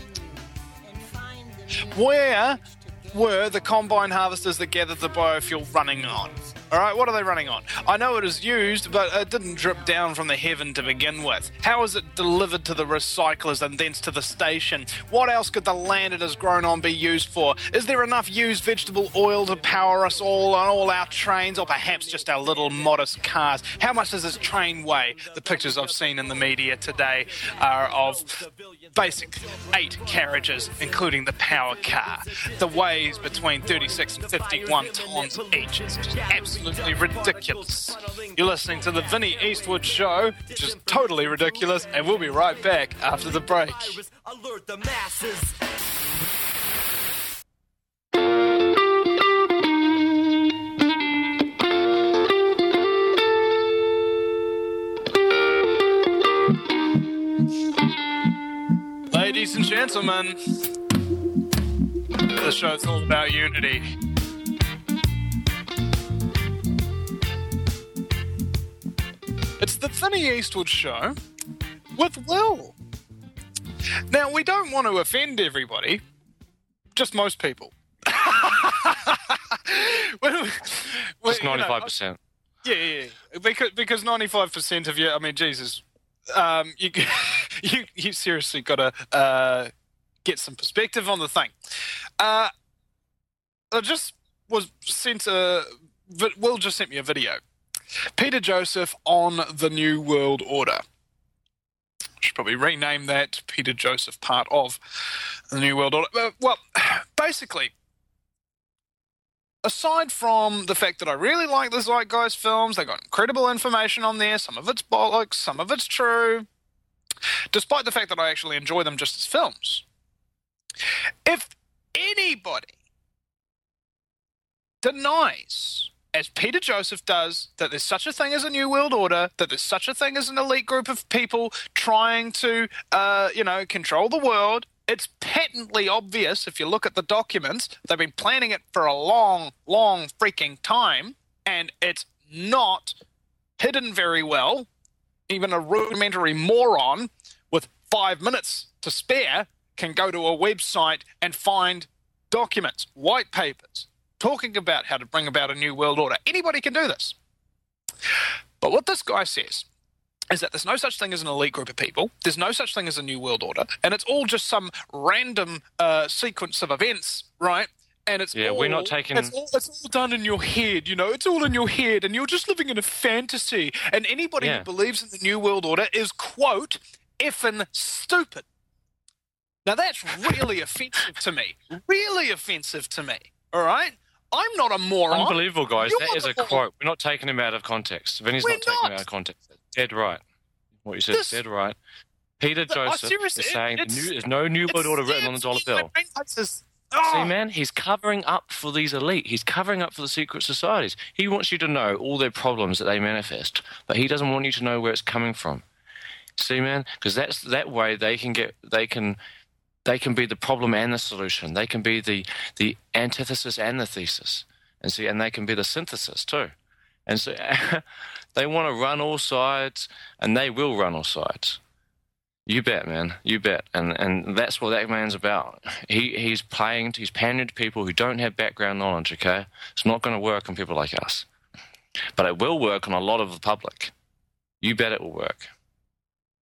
Where were the combine harvesters that gathered the biofuel running on? All right, what are they running on? I know it is used, but it didn't drip down from the heaven to begin with. How is it delivered to the recyclers and thence to the station? What else could the land it has grown on be used for? Is there enough used vegetable oil to power us all on all our trains, or perhaps just our little modest cars? How much does this train weigh? The pictures I've seen in the media today are of basic 8 carriages, including the power car. The weighs between 36 and 51 tons each. It's just absolutely ridiculous. You're listening to the Vinnie Eastwood Show, which is totally ridiculous, and we'll be right back after the break. Alert the masses. Ladies and gentlemen, the show's all about unity. It's the Vinnie Eastwood Show with Will. Now, we don't want to offend everybody, just most people. Just 95%. Yeah. Because 95% of you, I mean, Jesus, you seriously got to get some perspective on the thing. I just was sent Will just sent me a video. Peter Joseph on the New World Order. I should probably rename that Peter Joseph part of the New World Order. Well, basically, aside from the fact that I really like the Zeitgeist films, they got incredible information on there. Some of it's bollocks, some of it's true. Despite the fact that I actually enjoy them just as films. If anybody denies, as Peter Joseph does, that there's such a thing as a New World Order, that there's such a thing as an elite group of people trying to, control the world, it's patently obvious if you look at the documents. They've been planning it for a long, long freaking time, and it's not hidden very well. Even a rudimentary moron with 5 minutes to spare can go to a website and find documents, white papers, talking about how to bring about a new world order. Anybody can do this. But what this guy says is that there's no such thing as an elite group of people. There's no such thing as a new world order. And it's all just some random sequence of events, right? And it's we're not taking... It's all done in your head, It's all in your head, and you're just living in a fantasy. And anybody who believes in the new world order is, quote, effing stupid. Now, that's really offensive to me. Really offensive to me, all right? I'm not a moron. Unbelievable, guys. That is a quote. We're not taking him out of context. Vinny's not taking him out of context. Dead right. What you said is dead right. Peter Joseph is saying there's no new world order written on the dollar bill. See, man, he's covering up for these elite. He's covering up for the secret societies. He wants you to know all their problems that they manifest, but he doesn't want you to know where it's coming from. See, man, because that way they can be the problem and the solution. They can be the antithesis and the thesis, and they can be the synthesis too. And so they want to run all sides, and they will run all sides. You bet, man. You bet. And that's what that man's about. He's pandering to people who don't have background knowledge, okay? It's not going to work on people like us. But it will work on a lot of the public. You bet it will work.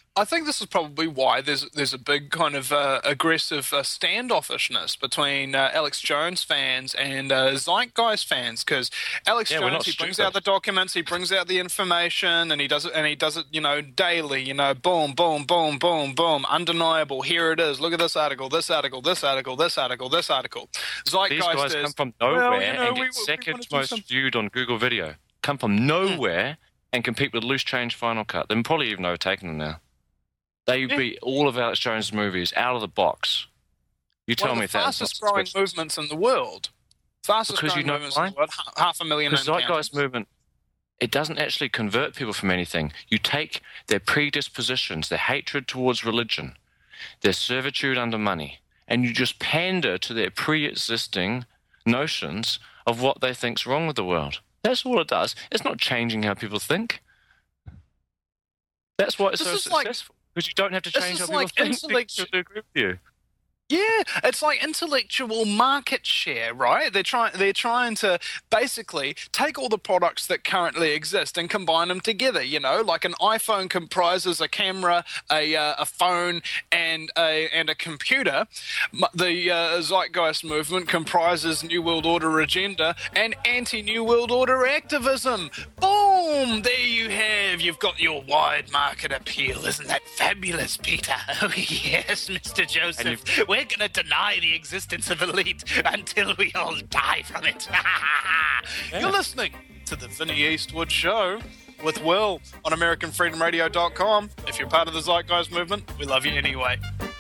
I think this is probably why there's a big kind of aggressive standoffishness between Alex Jones fans and Zeitgeist fans, because Alex Jones, he brings out the documents, he brings out the information, and he does it, you know, daily, you know, boom, boom, boom, boom, boom, undeniable. Here it is. Look at this article, this article, this article, this article, this article. Zeitgeist These guys come from nowhere and get second most viewed on Google Video. Come from nowhere and compete with Loose Change Final Cut. They're probably even overtaken them now. They beat all of Alex Jones' movies out of the box. You tell me if that's fastest growing movements in the world. Fastest growing movements in the world. 500,000. The Zeitgeist movement, it doesn't actually convert people from anything. You take their predispositions, their hatred towards religion, their servitude under money, and you just pander to their pre-existing notions of what they think's wrong with the world. That's all it does. It's not changing how people think. That's why it's so successful. Because you don't have to change how people think to agree with you. Yeah, it's like intellectual market share, right? They're trying to basically take all the products that currently exist and combine them together. You know, like an iPhone comprises a camera, a phone, and a computer. The Zeitgeist movement comprises New World Order agenda and anti-New World Order activism. Boom! There you have. You've got your wide market appeal. Isn't that fabulous, Peter? Oh, yes, Mr. Joseph. We're going to deny the existence of elite until we all die from it. You're listening to the Vinnie Eastwood Show with Will on AmericanFreedomRadio.com. If you're part of the Zeitgeist movement, we love you anyway.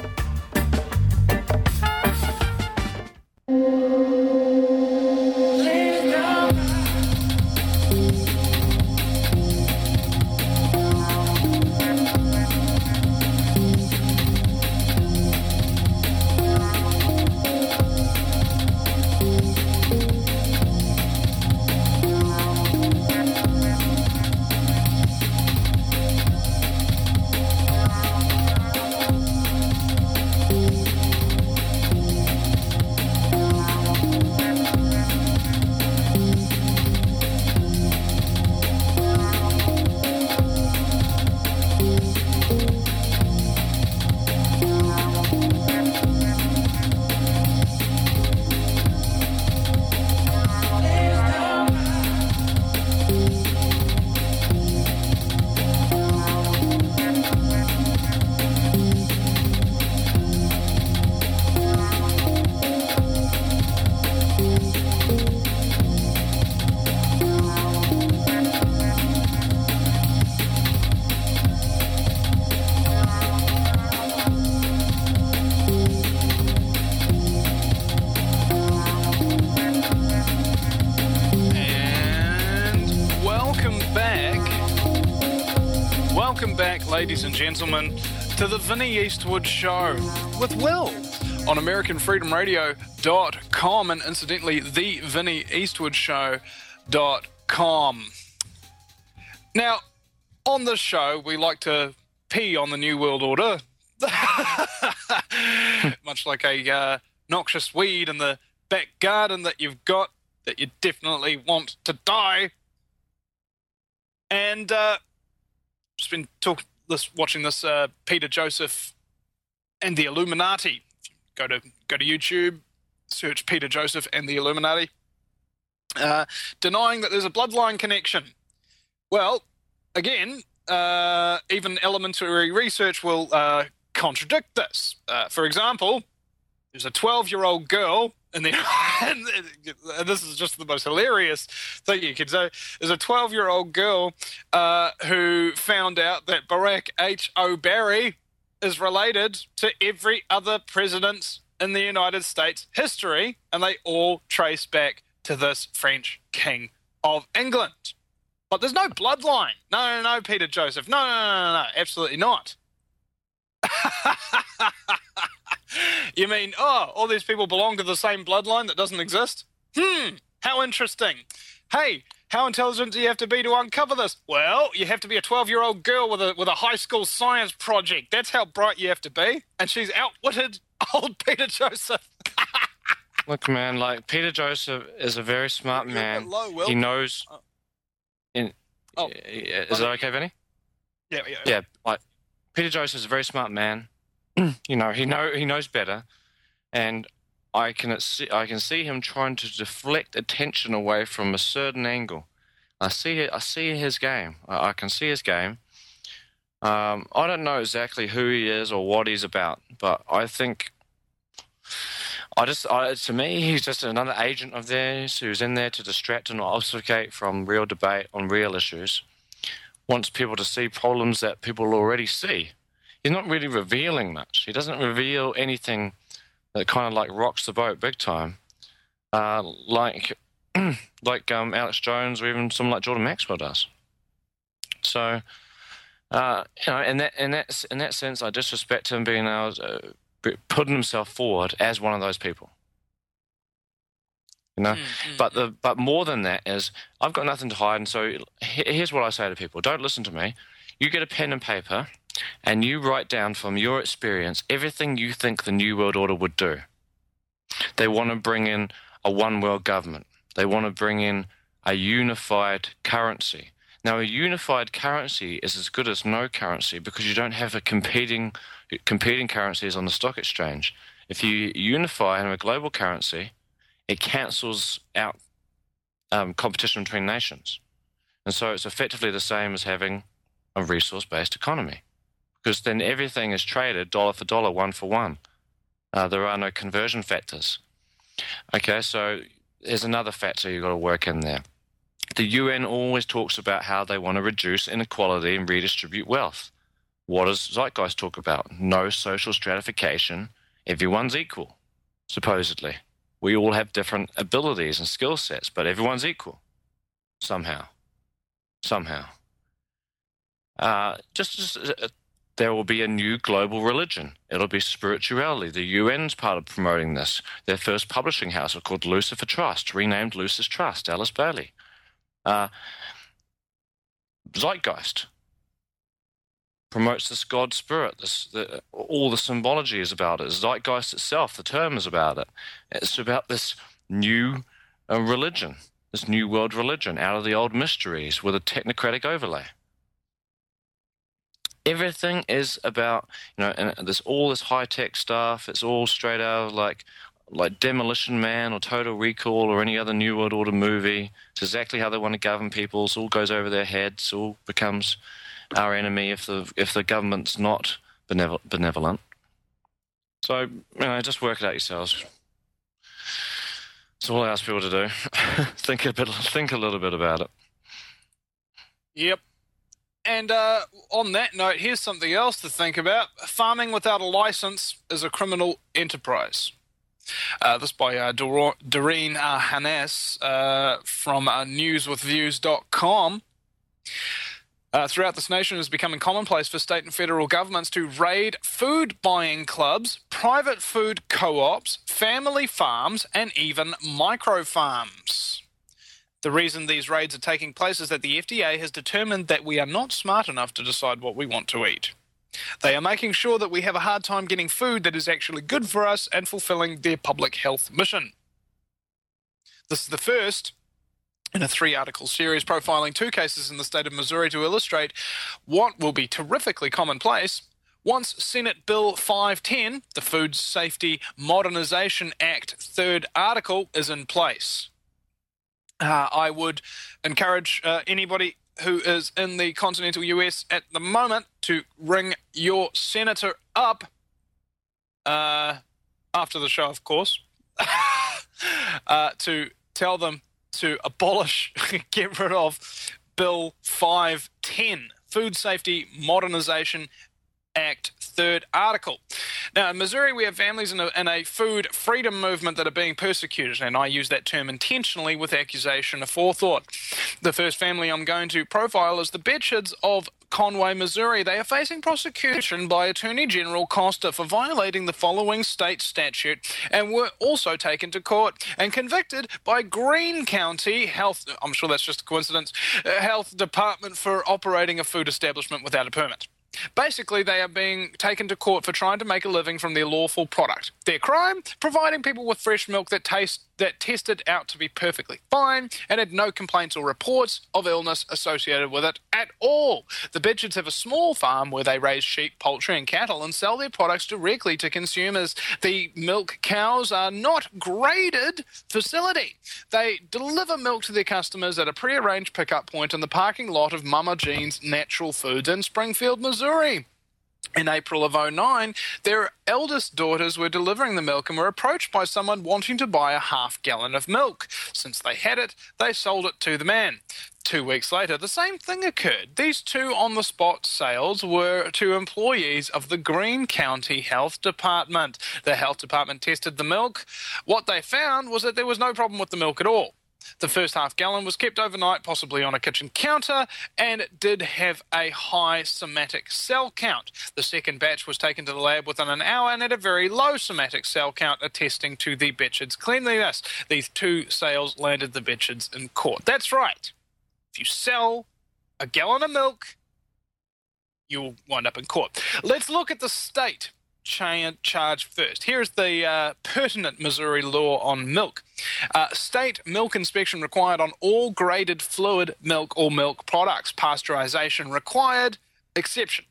Ladies and gentlemen, to the Vinnie Eastwood Show with Will on AmericanFreedomRadio.com and incidentally, the VinnieEastwoodShow.com. Now, on this show, we like to pee on the New World Order, much like a noxious weed in the back garden that you've got that you definitely want to die. And just been watching this Peter Joseph and the Illuminati. Go to YouTube, search Peter Joseph and the Illuminati, denying that there's a bloodline connection. Well, again, even elementary research will contradict this. For example, there's a 12-year-old girl and this is just the most hilarious thing you could say. There's a 12-year-old girl who found out that Barack H. O'Barry is related to every other president in the United States history, and they all trace back to this French King of England. But there's no bloodline. No, Peter Joseph. No, absolutely not. You mean, all these people belong to the same bloodline that doesn't exist? How interesting. Hey, how intelligent do you have to be to uncover this? Well, you have to be a 12-year-old girl with a high school science project. That's how bright you have to be. And she's outwitted old Peter Joseph. Look, man, like, Peter Joseph is a very smart man. He knows... Is it okay, Vinny? Yeah. Yeah, like, Peter Joseph is a very smart man. He knows better, and I can see him trying to deflect attention away from a certain angle. I see his game. I can see his game. I don't know exactly who he is or what he's about, but I think to me, he's just another agent of theirs who's in there to distract and obfuscate from real debate on real issues. Wants people to see problems that people already see. He's not really revealing much. He doesn't reveal anything that kind of like rocks the boat big time, like Alex Jones or even someone like Jordan Maxwell does. So, in that sense, I disrespect him being able to, putting himself forward as one of those people. But more than that is, I've got nothing to hide, and so here's what I say to people: don't listen to me. You get a pen and paper, and you write down from your experience everything you think the New World Order would do. They want to bring in a one world government. They want to bring in a unified currency. Now, a unified currency is as good as no currency because you don't have a competing currencies on the stock exchange. If you unify in a global currency, it cancels out competition between nations. And so it's effectively the same as having a resource-based economy, because then everything is traded dollar for dollar, one for one. There are no conversion factors. Okay, so there's another factor you've got to work in there. The UN always talks about how they want to reduce inequality and redistribute wealth. What does Zeitgeist talk about? No social stratification. Everyone's equal, supposedly. We all have different abilities and skill sets, but everyone's equal. Somehow. There will be a new global religion. It'll be spirituality. The UN's part of promoting this. Their first publishing house was called Lucifer Trust, renamed Lucis Trust, Alice Bailey. Zeitgeist promotes this God spirit. All the symbology is about it. Zeitgeist itself, the term is about it. It's about this new religion, this new world religion, out of the old mysteries with a technocratic overlay. Everything is about, and there's all this high-tech stuff. It's all straight out of like Demolition Man or Total Recall or any other New World Order movie. It's exactly how they want to govern people. It all goes over their heads. It all becomes our enemy if the government's not benevolent. So, just work it out yourselves. That's all I ask people to do. Think a little bit about it. Yep. And on that note, here's something else to think about. Farming without a license is a criminal enterprise. This by Doreen Hannes from newswithviews.com. Throughout this nation, it is becoming commonplace for state and federal governments to raid food buying clubs, private food co-ops, family farms, and even micro farms. The reason these raids are taking place is that the FDA has determined that we are not smart enough to decide what we want to eat. They are making sure that we have a hard time getting food that is actually good for us and fulfilling their public health mission. This is the first in a 3-article series profiling 2 cases in the state of Missouri to illustrate what will be terrifically commonplace once Senate Bill 510, the Food Safety Modernization Act 3rd article, is in place. I would encourage anybody who is in the continental US at the moment to ring your senator up, after the show, of course, to tell them to abolish, get rid of Bill 510, Food Safety Modernization Act 3rd article. Now, in Missouri, we have families in a food freedom movement that are being persecuted, and I use that term intentionally with accusation of forethought. The first family I'm going to profile is the Betchards of Conway, Missouri. They are facing prosecution by Attorney General Costa for violating the following state statute and were also taken to court and convicted by Greene County Health, I'm sure that's just a coincidence, Health Department for operating a food establishment without a permit. Basically, they are being taken to court for trying to make a living from their lawful product. Their crime? Providing people with fresh milk that tested out to be perfectly fine and had no complaints or reports of illness associated with it at all. The Bitchards have a small farm where they raise sheep, poultry and cattle and sell their products directly to consumers. The milk cows are not graded facility. They deliver milk to their customers at a prearranged pickup point in the parking lot of Mama Jean's Natural Foods in Springfield, Missouri. In April of 2009, their eldest daughters were delivering the milk and were approached by someone wanting to buy a half-gallon of milk. Since they had it, they sold it to the man. 2 weeks later, the same thing occurred. These two on-the-spot sales were to employees of the Greene County Health Department. The health department tested the milk. What they found was that there was no problem with the milk at all. The first half-gallon was kept overnight, possibly on a kitchen counter, and it did have a high somatic cell count. The second batch was taken to the lab within an hour and had a very low somatic cell count, attesting to the Bitchards' cleanliness. These two sales landed the Bitchards in court. That's right. If you sell a gallon of milk, you'll wind up in court. Let's look at the state charge first. Here's the pertinent Missouri law on milk. State milk inspection required on all graded fluid milk or milk products. Pasteurization required, exception.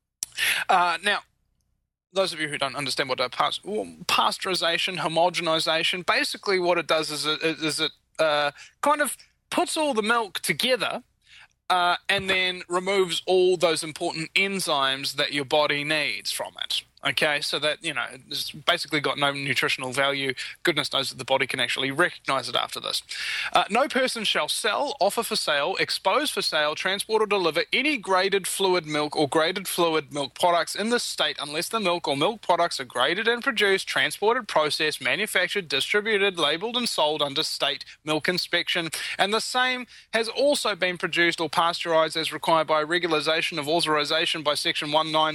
Now, those of you who don't understand what pasteurization, homogenization, basically what it does is it kind of puts all the milk together and then removes all those important enzymes that your body needs from it. Okay, so that, you know, it's basically got no nutritional value. Goodness knows that the body can actually recognize it after this. No person shall sell, offer for sale, expose for sale, transport or deliver any graded fluid milk or graded fluid milk products in the state unless the milk or milk products are graded and produced, transported, processed, manufactured, distributed, labeled and sold under state milk inspection. And the same has also been produced or pasteurized as required by regularization of authorization by Section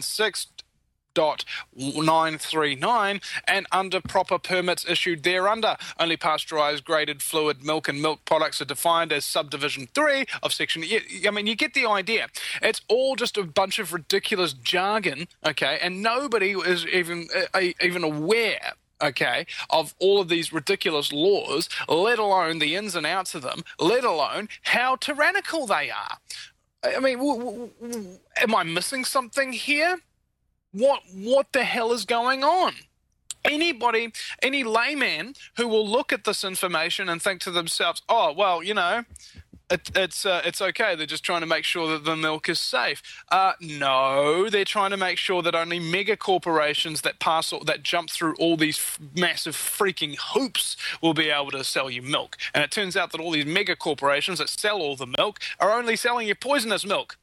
196.939 and under proper permits issued thereunder. Only pasteurized graded fluid milk and milk products are defined as subdivision 3 of section. I mean, you get the idea. It's all just a bunch of ridiculous jargon, okay, and nobody is even aware, okay, of all of these ridiculous laws, let alone the ins and outs of them, let alone how tyrannical they are. I mean, am I missing something here? What the hell is going on? Anybody, any layman who will look at this information and think to themselves, oh, well, you know, it's okay. They're just trying to make sure that the milk is safe. No, they're trying to make sure that only mega corporations that jump through all these massive freaking hoops will be able to sell you milk. And it turns out that all these mega corporations that sell all the milk are only selling you poisonous milk.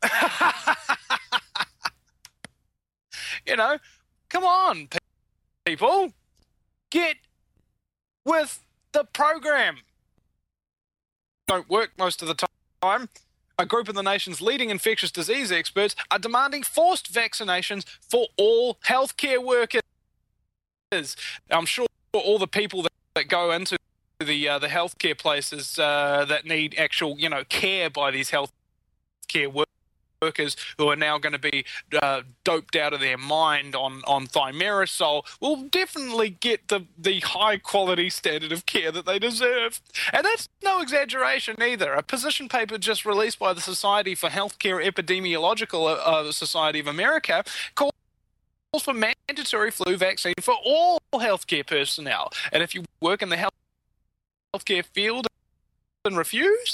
You know, come on, people. Get with the program. Don't work most of the time. A group of the nation's leading infectious disease experts are demanding forced vaccinations for all healthcare workers. I'm sure all the people that go into the healthcare places that need actual, you know, care by these healthcare workers who are now going to be doped out of their mind on thimerosal will definitely get the high quality standard of care that they deserve. And that's no exaggeration either. A position paper just released by the Society for Healthcare Epidemiological Society of America calls for mandatory flu vaccine for all healthcare personnel. And if you work in the healthcare field and refuse,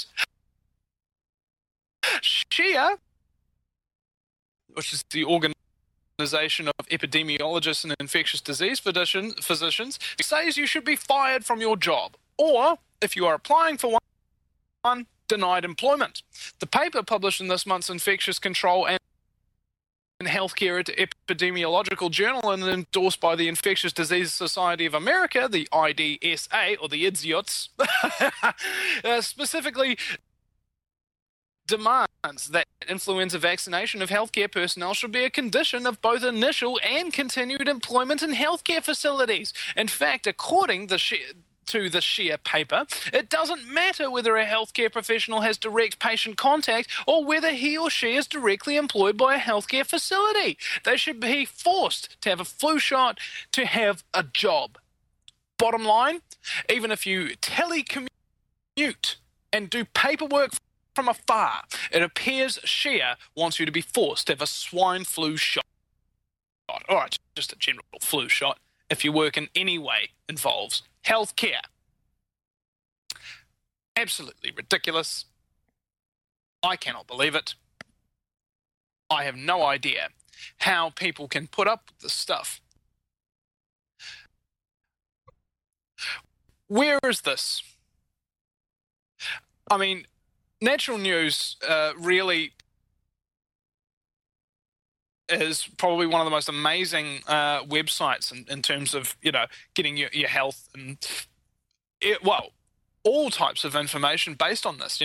SHIA, which is the Organization of Epidemiologists and Infectious Disease Physicians, says you should be fired from your job, or, if you are applying for one, denied employment. The paper published in this month's Infectious Control and Healthcare Epidemiological Journal and endorsed by the Infectious Disease Society of America, the IDSA, or the IDSIOTS, specifically demands that influenza vaccination of healthcare personnel should be a condition of both initial and continued employment in healthcare facilities. In fact, according to to the Share paper, it doesn't matter whether a healthcare professional has direct patient contact or whether he or she is directly employed by a healthcare facility. They should be forced to have a flu shot to have a job. Bottom line, even if you telecommute and do paperwork from afar, it appears Share wants you to be forced to have a swine flu shot. All right, just a general flu shot if your work in any way involves healthcare. Absolutely ridiculous. I cannot believe it. I have no idea how people can put up with this stuff. Where is this? I mean, Natural News really is probably one of the most amazing websites in terms of, getting your health and, all types of information based on this,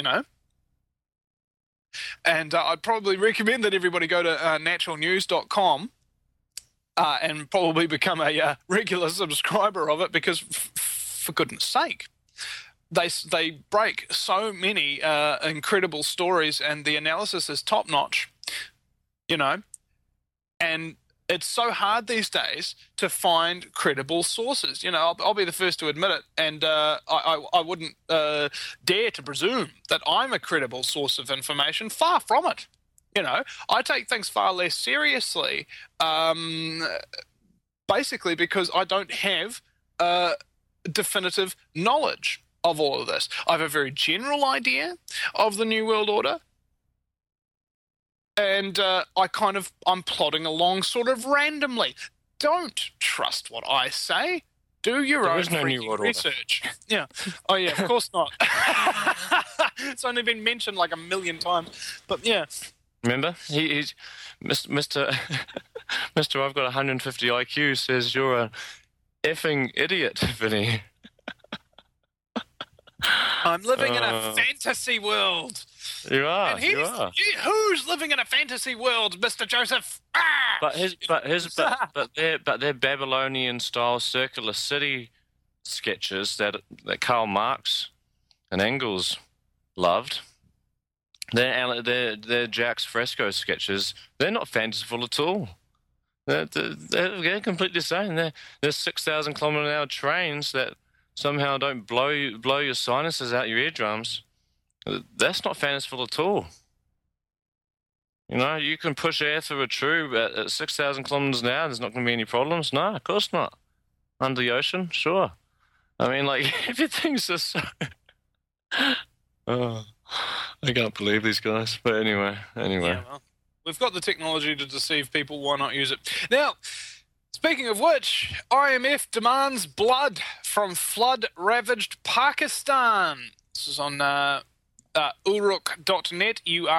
And I'd probably recommend that everybody go to naturalnews.com and probably become a regular subscriber of it because, for goodness sake, they break so many incredible stories and the analysis is top-notch, and it's so hard these days to find credible sources. I'll be the first to admit it, and I wouldn't dare to presume that I'm a credible source of information. Far from it. I take things far less seriously, basically because I don't have definitive knowledge of all of this. I have a very general idea of the New World Order. And I'm plodding along sort of randomly. Don't trust what I say. Do your own research. Yeah. Oh, yeah, of course not. It's only been mentioned like 1 million times. But, yeah. Remember? He's Mr. I've got 150 IQ says you're a effing idiot, Vinny. I'm living in a fantasy world. You are. And you are. Who's living in a fantasy world, Mr. Joseph? But they're Babylonian-style circular city sketches that Karl Marx and Engels loved. They're Jack's fresco sketches. They're not fanciful at all. They're completely the same. They're 6,000 km/h trains that somehow don't blow your sinuses out your eardrums. That's not fanciful at all. You can push air through a tube at 6,000 kilometers an hour. There's not going to be any problems. No, of course not. Under the ocean, sure. I mean, everything's just so... Oh, I can't believe these guys. But anyway. Yeah, well, we've got the technology to deceive people. Why not use it? Now, speaking of which, IMF demands blood from flood-ravaged Pakistan. This is on uruk.net,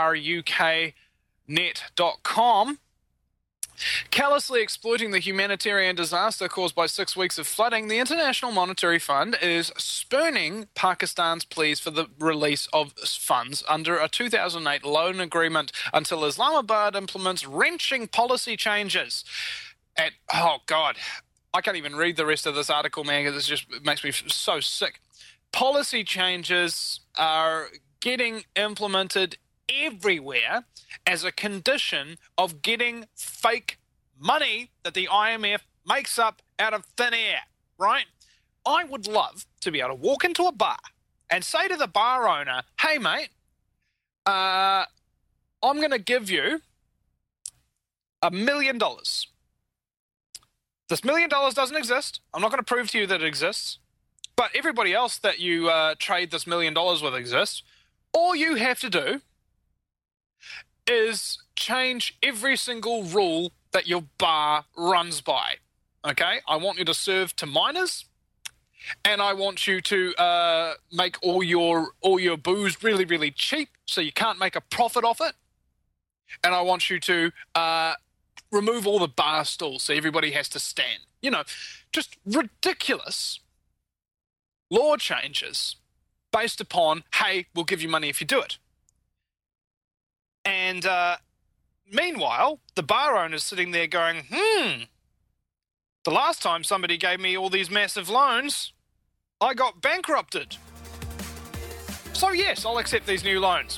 uruknet.com. Callously exploiting the humanitarian disaster caused by 6 weeks of flooding, the International Monetary Fund is spurning Pakistan's pleas for the release of funds under a 2008 loan agreement until Islamabad implements wrenching policy changes. Oh, God, I can't even read the rest of this article, man, because it makes me so sick. Policy changes are getting implemented everywhere as a condition of getting fake money that the IMF makes up out of thin air, right? I would love to be able to walk into a bar and say to the bar owner, hey, mate, I'm going to give you $1 million. This $1 million doesn't exist. I'm not going to prove to you that it exists. But everybody else that you trade this $1 million with exists. All you have to do is change every single rule that your bar runs by. Okay? I want you to serve to minors, and I want you to make all your booze really, really cheap so you can't make a profit off it. And I want you to remove all the bar stools so everybody has to stand. Just ridiculous law changes based upon, hey, we'll give you money if you do it. And meanwhile, the bar owner's sitting there going, the last time somebody gave me all these massive loans, I got bankrupted. So yes, I'll accept these new loans.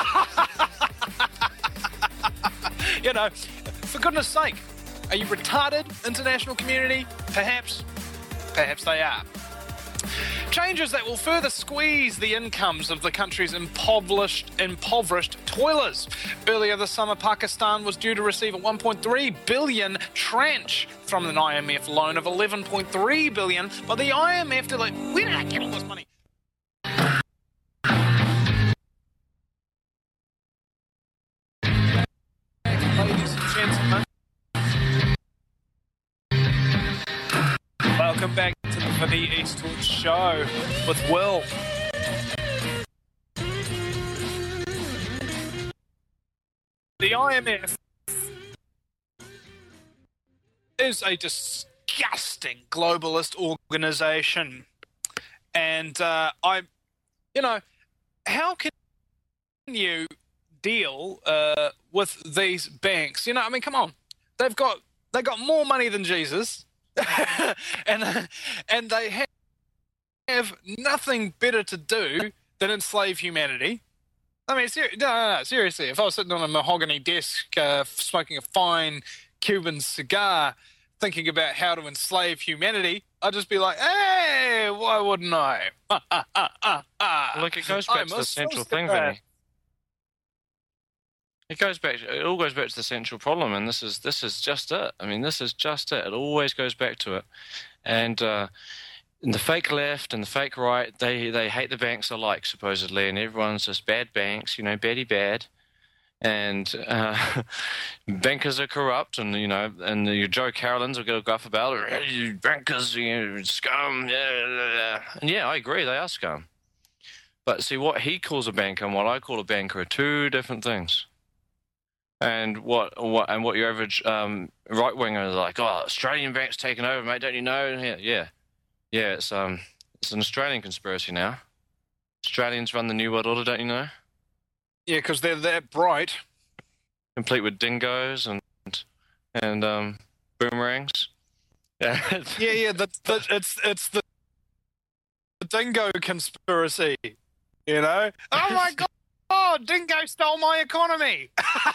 You know, for goodness sake, are you retarded, international community? Perhaps. Perhaps they are. Changes that will further squeeze the incomes of the country's impoverished toilers. Earlier this summer, Pakistan was due to receive a 1.3 billion tranche from an IMF loan of 11.3 billion, but the IMF did like, where did I get all this money? Ladies and gentlemen, welcome back to the Vinny Eastwood Show with Will. The IMF is a disgusting globalist organization. And how can you deal with these banks? You know, I mean, come on. They got more money than Jesus. and they have nothing better to do than enslave humanity. I mean, seriously, if I was sitting on a mahogany desk smoking a fine Cuban cigar thinking about how to enslave humanity, I'd just be like, hey, why wouldn't I? Look, it goes back to the central thing, Vinny. It all goes back to the central problem, and this is just it. I mean, this is just it. It always goes back to it. And the fake left and the fake right, they hate the banks alike, supposedly, and everyone's just bad banks, baddie bad. And bankers are corrupt, and and your Joe Carolins will get a guff about it. You bankers, scum. And yeah, I agree, they are scum. But see, what he calls a banker and what I call a banker are two different things. And what your average right winger is like, oh, Australian bank's taken over, mate. Don't you know? Yeah. It's an Australian conspiracy now. Australians run the New World Order, don't you know? Yeah, because they're that bright. Complete with dingoes and boomerangs. Yeah. It's the dingo conspiracy. Oh my God! Oh, dingo stole my economy.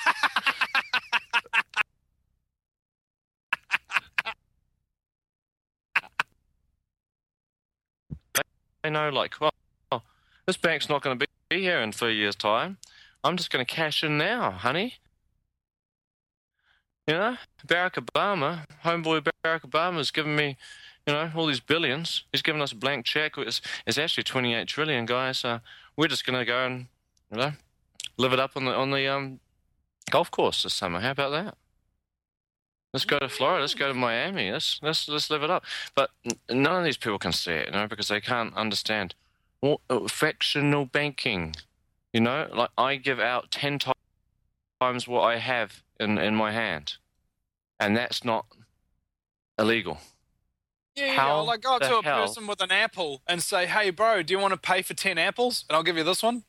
They know, like, well, this bank's not going to be here in 3 years' time. I'm just going to cash in now, honey. Barack Obama, homeboy Barack Obama's given me, all these billions. He's given us a blank check. It's actually 28 trillion, guys. We're just going to go and, live it up on the golf course this summer. How about that? Let's go to Florida. Let's go to Miami. Let's live it up. But none of these people can see it, because they can't understand fractional banking. Like I give out 10 times what I have in my hand, and that's not illegal. Yeah, I'll go up to a person with an apple and say, hey, bro, do you want to pay for 10 apples? And I'll give you this one.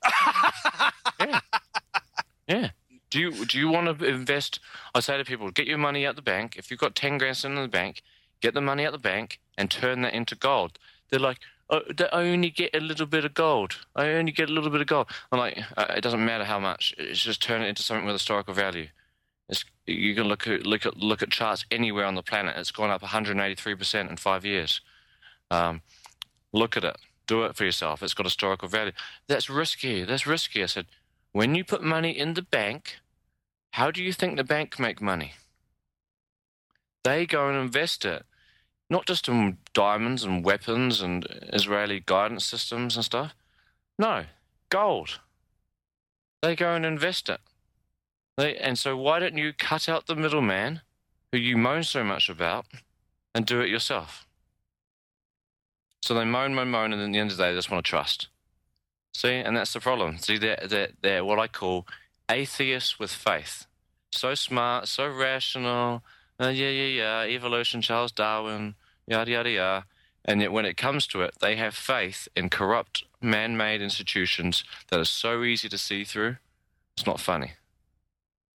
Yeah. Do you want to invest? I say to people, get your money out the bank. If you've got 10 grand in the bank, get the money out the bank and turn that into gold. They're like, oh, I only get a little bit of gold. I'm like, it doesn't matter how much. It's just turn it into something with historical value. You can look at charts anywhere on the planet. It's gone up 183% in 5 years. Look at it. Do it for yourself. It's got historical value. That's risky. I said, when you put money in the bank, how do you think the bank make money? They go and invest it, not just in diamonds and weapons and Israeli guidance systems and stuff. No, gold. They go and invest it. And so why don't you cut out the middleman who you moan so much about and do it yourself? So they moan, and then at the end of the day, they just want to trust. See, and that's the problem. See, they're what I call atheists with faith. So smart, so rational, evolution, Charles Darwin, yada, yada, yada. And yet when it comes to it, they have faith in corrupt, man-made institutions that are so easy to see through. It's not funny.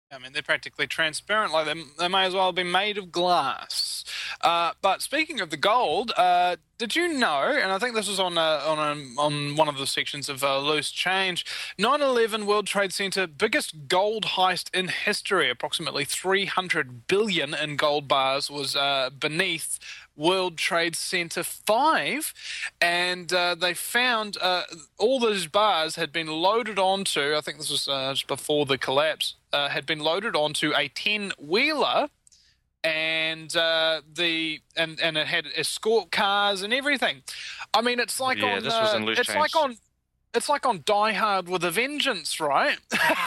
I mean, they're practically transparent. Like they may as well have been made of glass. But speaking of the gold, did you know? And I think this was on one of the sections of Loose Change. 9/11 World Trade Center biggest gold heist in history. Approximately 300 billion in gold bars was beneath World Trade Center 5, and they found all those bars had been loaded onto, I think this was just before the collapse, had been loaded onto a 10-wheeler, and it had escort cars and everything. I mean, it's like Yeah, this was in Loose Change. It's like on Die Hard with a Vengeance, right?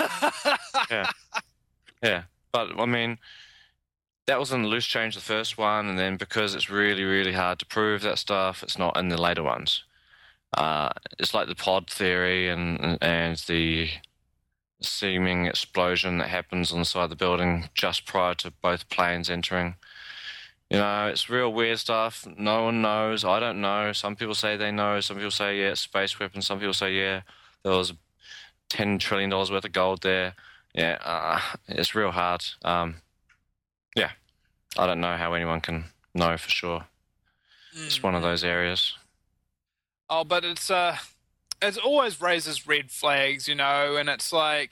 Yeah. But I mean, that was in Loose Change, the first one, and then because it's really, really hard to prove that stuff, it's not in the later ones. It's like the pod theory and the seeming explosion that happens on the side of the building just prior to both planes entering. You know, it's real weird stuff. No one knows. I don't know. Some people say they know. Some people say, yeah, it's space weapons. Some people say, yeah, there was $10 trillion worth of gold there. Yeah, it's real hard. Yeah, I don't know how anyone can know for sure. It's one of those areas. Oh, but it always raises red flags, you know, and it's like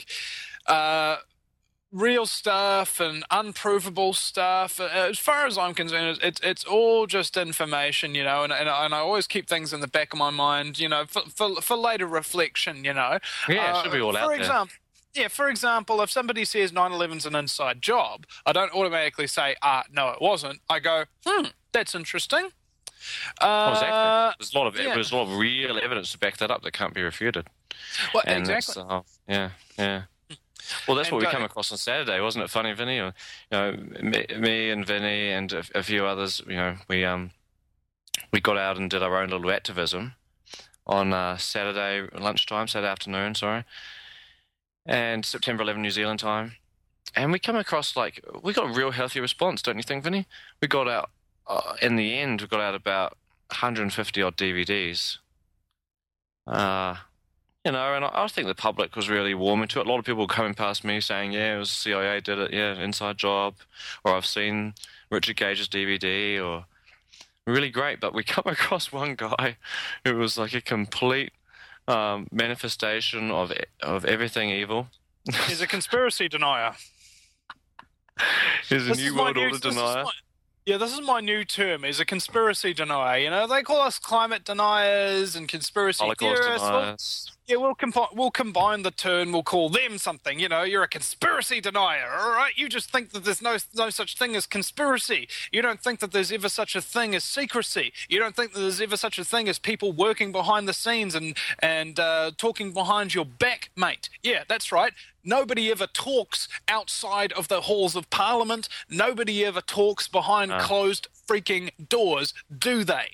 real stuff and unprovable stuff. As far as I'm concerned, it's all just information, you know, and I always keep things in the back of my mind, you know, for later reflection, you know. Yeah, it should be all out there. Yeah, for example, if somebody says 9/11's an inside job, I don't automatically say, no, it wasn't. I go, that's interesting. Exactly. There's a lot of real evidence to back that up that can't be refuted. Well, and exactly. Yeah. Well, that's what we came across on Saturday, wasn't it? Funny, Vinny. You know, me and Vinny and a few others. You know, we got out and did our own little activism on Saturday afternoon. Sorry. And September 11 New Zealand time. And we come across, we got a real healthy response, don't you think, Vinny? We got out, in the end, we got out about 150-odd DVDs. You know, and I think the public was really warming to it. A lot of people were coming past me saying, yeah, it was CIA did it, yeah, inside job. Or I've seen Richard Gage's DVD, or really great. But we come across one guy who was like a complete manifestation of everything evil. He's a conspiracy denier. He's a New World Order denier. This is my new term. He's a conspiracy denier. You know, they call us climate deniers and conspiracy Holocaust theorists. deniers. We'll combine the term. We'll call them something. You know, you're a conspiracy denier, all right? You just think that there's no such thing as conspiracy. You don't think that there's ever such a thing as secrecy. You don't think that there's ever such a thing as people working behind the scenes and talking behind your back, mate. Yeah, that's right. Nobody ever talks outside of the halls of Parliament. Nobody ever talks behind closed freaking doors, do they?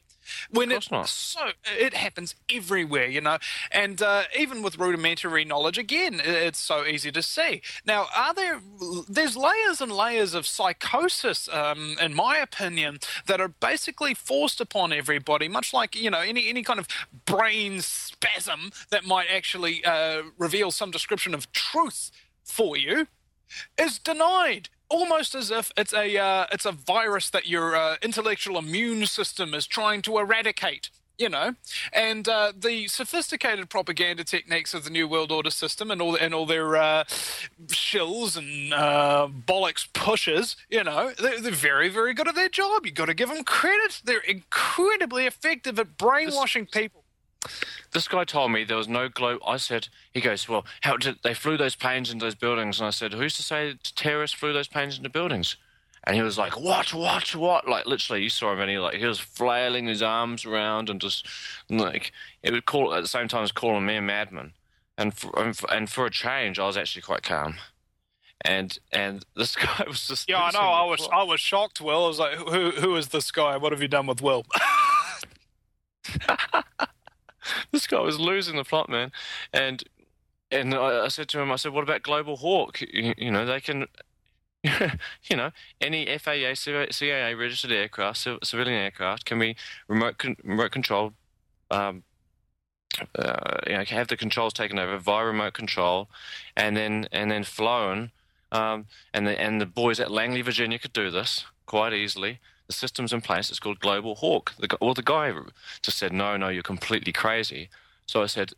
It happens everywhere, you know, and even with rudimentary knowledge, again, it's so easy to see. Now, there's layers and layers of psychosis, in my opinion, that are basically forced upon everybody, much like, you know, any kind of brain spasm that might actually reveal some description of truth for you is denied. Almost as if it's a virus that your intellectual immune system is trying to eradicate, you know. And the sophisticated propaganda techniques of the New World Order system and all their shills and bollocks pushes, you know, they're very, very good at their job. You've got to give them credit. They're incredibly effective at brainwashing people. This guy told me there was no globe. I said, he goes, well, how did they flew those planes into those buildings? And I said, who's to say terrorists flew those planes into buildings? And he was like, what? Like, literally, you saw him and he was flailing his arms around and just, like, it would call, at the same time as calling me a madman. And for a change, I was actually quite calm. And this guy was just... Yeah, I know, I was shocked, Will. I was like, who is this guy? What have you done with Will? This guy was losing the plot, man. And I said to him, what about Global Hawk? You know, they can, you know, any FAA, CIA registered aircraft, civilian aircraft, can be remote controlled, you know, have the controls taken over via remote control, and then flown and the boys at Langley, Virginia, could do this quite easily. The system's in place. It's called Global Hawk. The guy just said, no, you're completely crazy. So I said,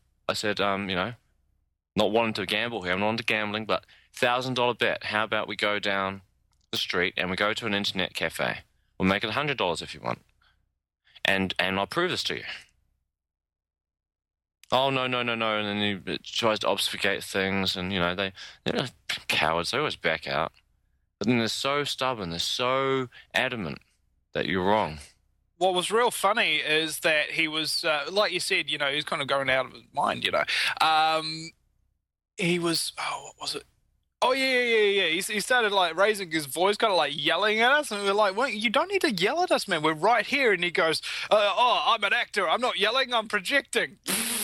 not wanting to gamble here. I'm not into gambling, but $1,000 bet. How about we go down the street and we go to an internet cafe? We'll make it $100 if you want, and I'll prove this to you. Oh, no. And then he tries to obfuscate things, and, they're cowards. They always back out. But then they're so stubborn, they're so adamant that you're wrong. What was real funny is that he was, like you said, he's kind of going out of his mind, he was, what was it? Oh, yeah. He started, raising his voice, kind of, yelling at us. And we were like, well, you don't need to yell at us, man. We're right here. And he goes, I'm an actor. I'm not yelling. I'm projecting.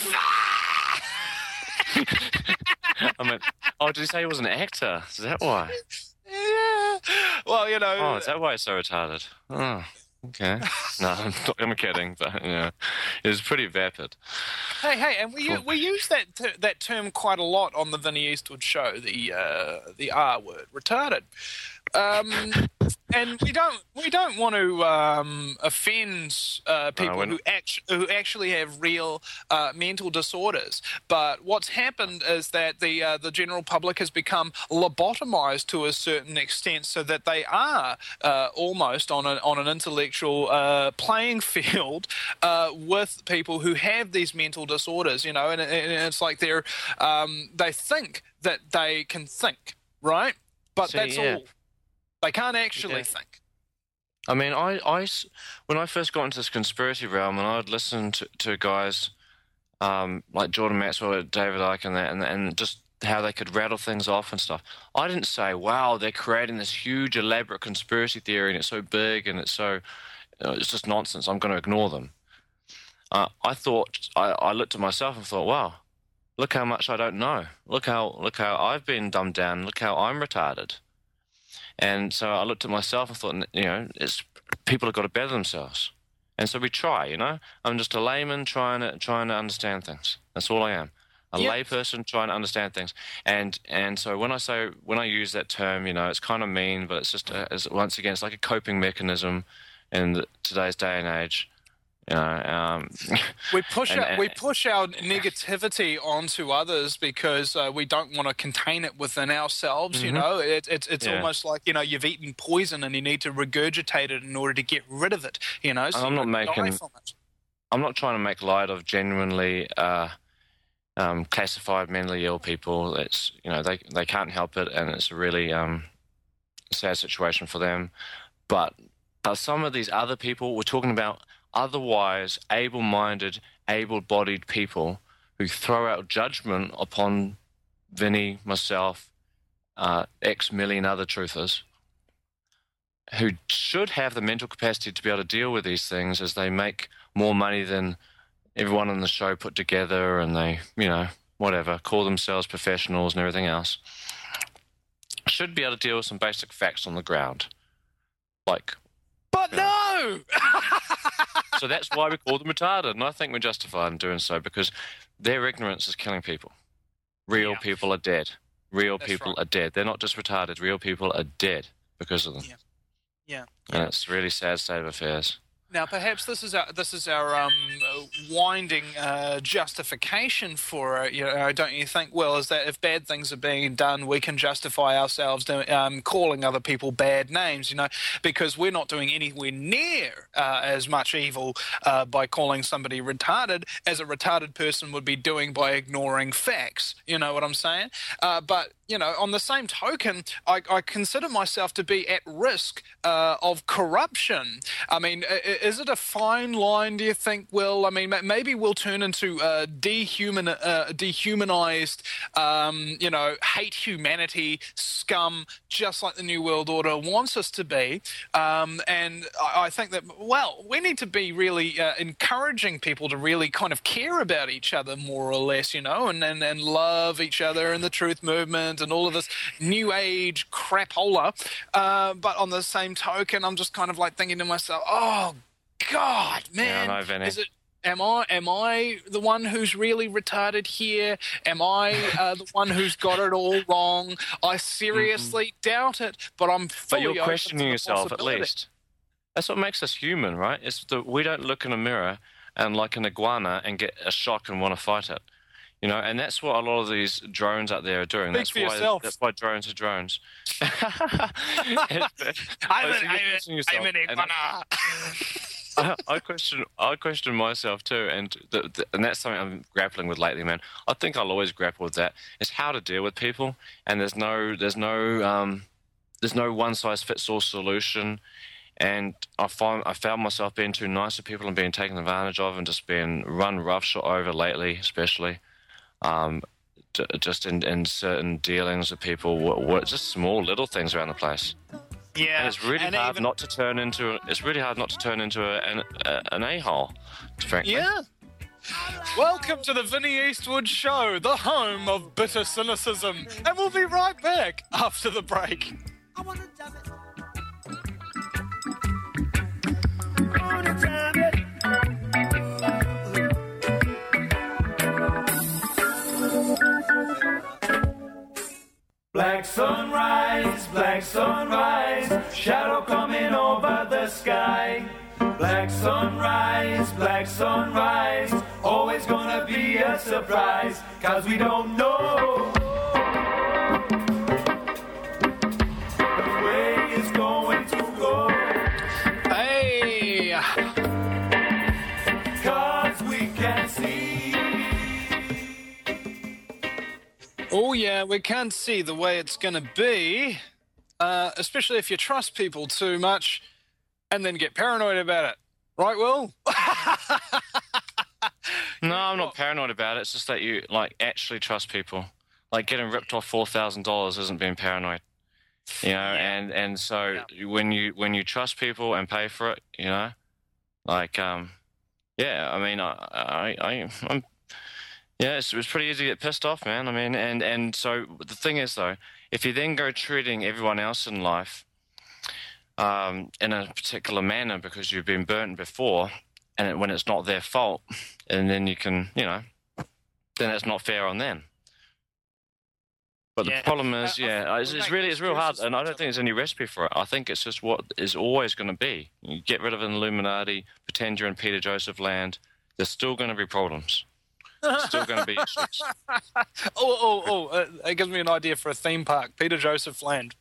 Did he say he was an actor? Is that why? Yeah. Well, Oh, is that why it's so retarded? Oh, okay. No, I'm kidding, but, it was pretty vapid. Hey, and we use that term quite a lot on the Vinnie Eastwood show, the R word, retarded. And we don't want to offend people who actually have real mental disorders. But what's happened is that the general public has become lobotomized to a certain extent, so that they are almost on an intellectual playing field with people who have these mental disorders. And it's like they think that they can think, right? But that's all. They can't actually think. I mean, I when I first got into this conspiracy realm, and I'd listen to guys like Jordan Maxwell, David Icke, and just how they could rattle things off and stuff, I didn't say, wow, they're creating this huge, elaborate conspiracy theory, and it's so big, and it's just nonsense. I'm going to ignore them. I thought, I looked at myself and thought, wow, look how much I don't know. Look how I've been dumbed down. Look how I'm retarded. And so I looked at myself and thought, people have got to better themselves. And so we try, I'm just a layman trying to understand things. That's all I am. A layperson trying to understand things. And so when I use that term, it's kind of mean, but it's just, once again, it's like a coping mechanism in today's day and age. We push our negativity onto others because we don't want to contain it within ourselves. Mm-hmm. It's almost like you've eaten poison and you need to regurgitate it in order to get rid of it. So I'm not trying to make light of genuinely classified mentally ill people. It's they can't help it, and it's a really sad situation for them. But some of these other people we're talking about, otherwise able-minded, able-bodied people who throw out judgment upon Vinny, myself, X million other truthers, who should have the mental capacity to be able to deal with these things, as they make more money than everyone on the show put together, and they, whatever, call themselves professionals and everything else, should be able to deal with some basic facts on the ground. No! So that's why we call them retarded, and I think we're justified in doing so, because their ignorance is killing people. Real people are dead. That's people are dead. They're not just retarded. Real people are dead because of them. Yeah. And it's a really sad state of affairs. Now, perhaps this is our winding justification for it. Don't you think? Well, is that if bad things are being done, we can justify ourselves calling other people bad names? Because we're not doing anywhere near as much evil by calling somebody retarded as a retarded person would be doing by ignoring facts. You know what I'm saying? But on the same token, I consider myself to be at risk of corruption. I mean, is it a fine line, do you think, Will? I mean, maybe we'll turn into dehumanized, hate humanity scum, just like the New World Order wants us to be. And I think that, we need to be really encouraging people to really kind of care about each other more or less, and love each other and the truth movement and all of this new age crapola. But on the same token, I'm just kind of thinking to myself, oh, God, man, yeah, I know, Vinny. Am I the one who's really retarded here? Am I the one who's got it all wrong? I seriously doubt it, but I'm fully But you're open questioning to the yourself at possibility. least. That's what makes us human, right? It's we don't look in a mirror and like an iguana and get a shock and want to fight it. You know, and that's what a lot of these drones out there are doing. Speak for yourself. That's why drones are drones. I'm an iguana. I question myself too, and and that's something I'm grappling with lately, man. I think I'll always grapple with that. Is how to deal with people, and there's no one size fits all solution. And I found myself being too nice to people and being taken advantage of, and just being run roughshod over lately, especially. Just in certain dealings with people, just small little things around the place. Yeah, and it's really hard not to turn into an a-hole, frankly. Yeah. Welcome to the Vinnie Eastwood Show, the home of bitter cynicism, and we'll be right back after the break. Black sunrise, shadow coming over the sky. Black sunrise, always gonna be a surprise, 'cause we don't know the way it's going to go. Hey! 'Cause we can see. Oh yeah, we can't see the way it's going to be, especially if you trust people too much and then get paranoid about it. Right, Will? No, I'm not paranoid about it. It's just that you actually trust people. Like getting ripped off $4,000 isn't being paranoid, you know. And so when you trust people and pay for it, you know, I mean, I'm. Yeah, it was pretty easy to get pissed off, man. I mean, and so the thing is, though, if you then go treating everyone else in life in a particular manner because you've been burnt before, and when it's not their fault, and then you can, you know, then it's not fair on them. But the problem is, it's real hard, and I don't think there's any recipe for it. I think it's just what is always going to be. You get rid of an Illuminati, pretend you're in Peter Joseph land, there's still going to be problems. Still going to be issues. It gives me an idea for a theme park, Peter Joseph Land.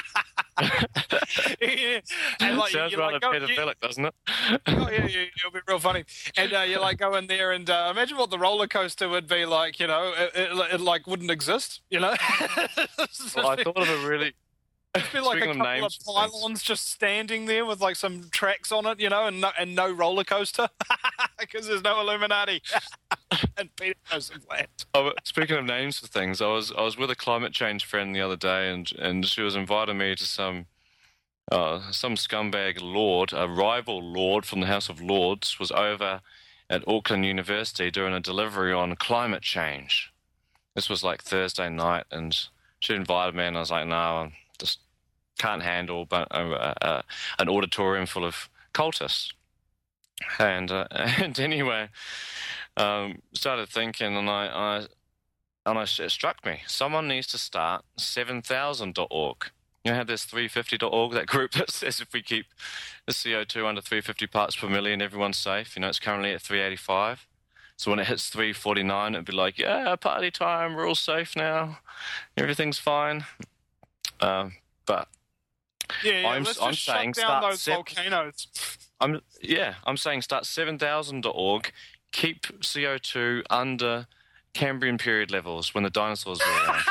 Yeah. And sounds rather pedophilic, doesn't it? Oh yeah, it'll be real funny. And you go in there and imagine what the roller coaster would be like. You know, it like wouldn't exist. You know. Well, I thought of a really. It'd be like a couple of pylons just standing there with like some tracks on it, you know, and no roller coaster because there's no Illuminati. And Peter Joseph Land. Oh, speaking of names for things, I was with a climate change friend the other day, and she was inviting me to some scumbag lord, a rival lord from the House of Lords, was over at Auckland University doing a delivery on climate change. This was like Thursday night, and she invited me, and I was like, no, I just can't handle an auditorium full of cultists. And anyway, started thinking, and it struck me. Someone needs to start 7000.org. You know how there's 350.org, that group that says if we keep the CO2 under 350 parts per million, everyone's safe. You know, it's currently at 385. So when it hits 349, it'd be like, yeah, party time, we're all safe now. Everything's fine. But I'm saying shut down those volcanoes. I'm saying start 7000.org. Keep CO2 under Cambrian period levels when the dinosaurs were around.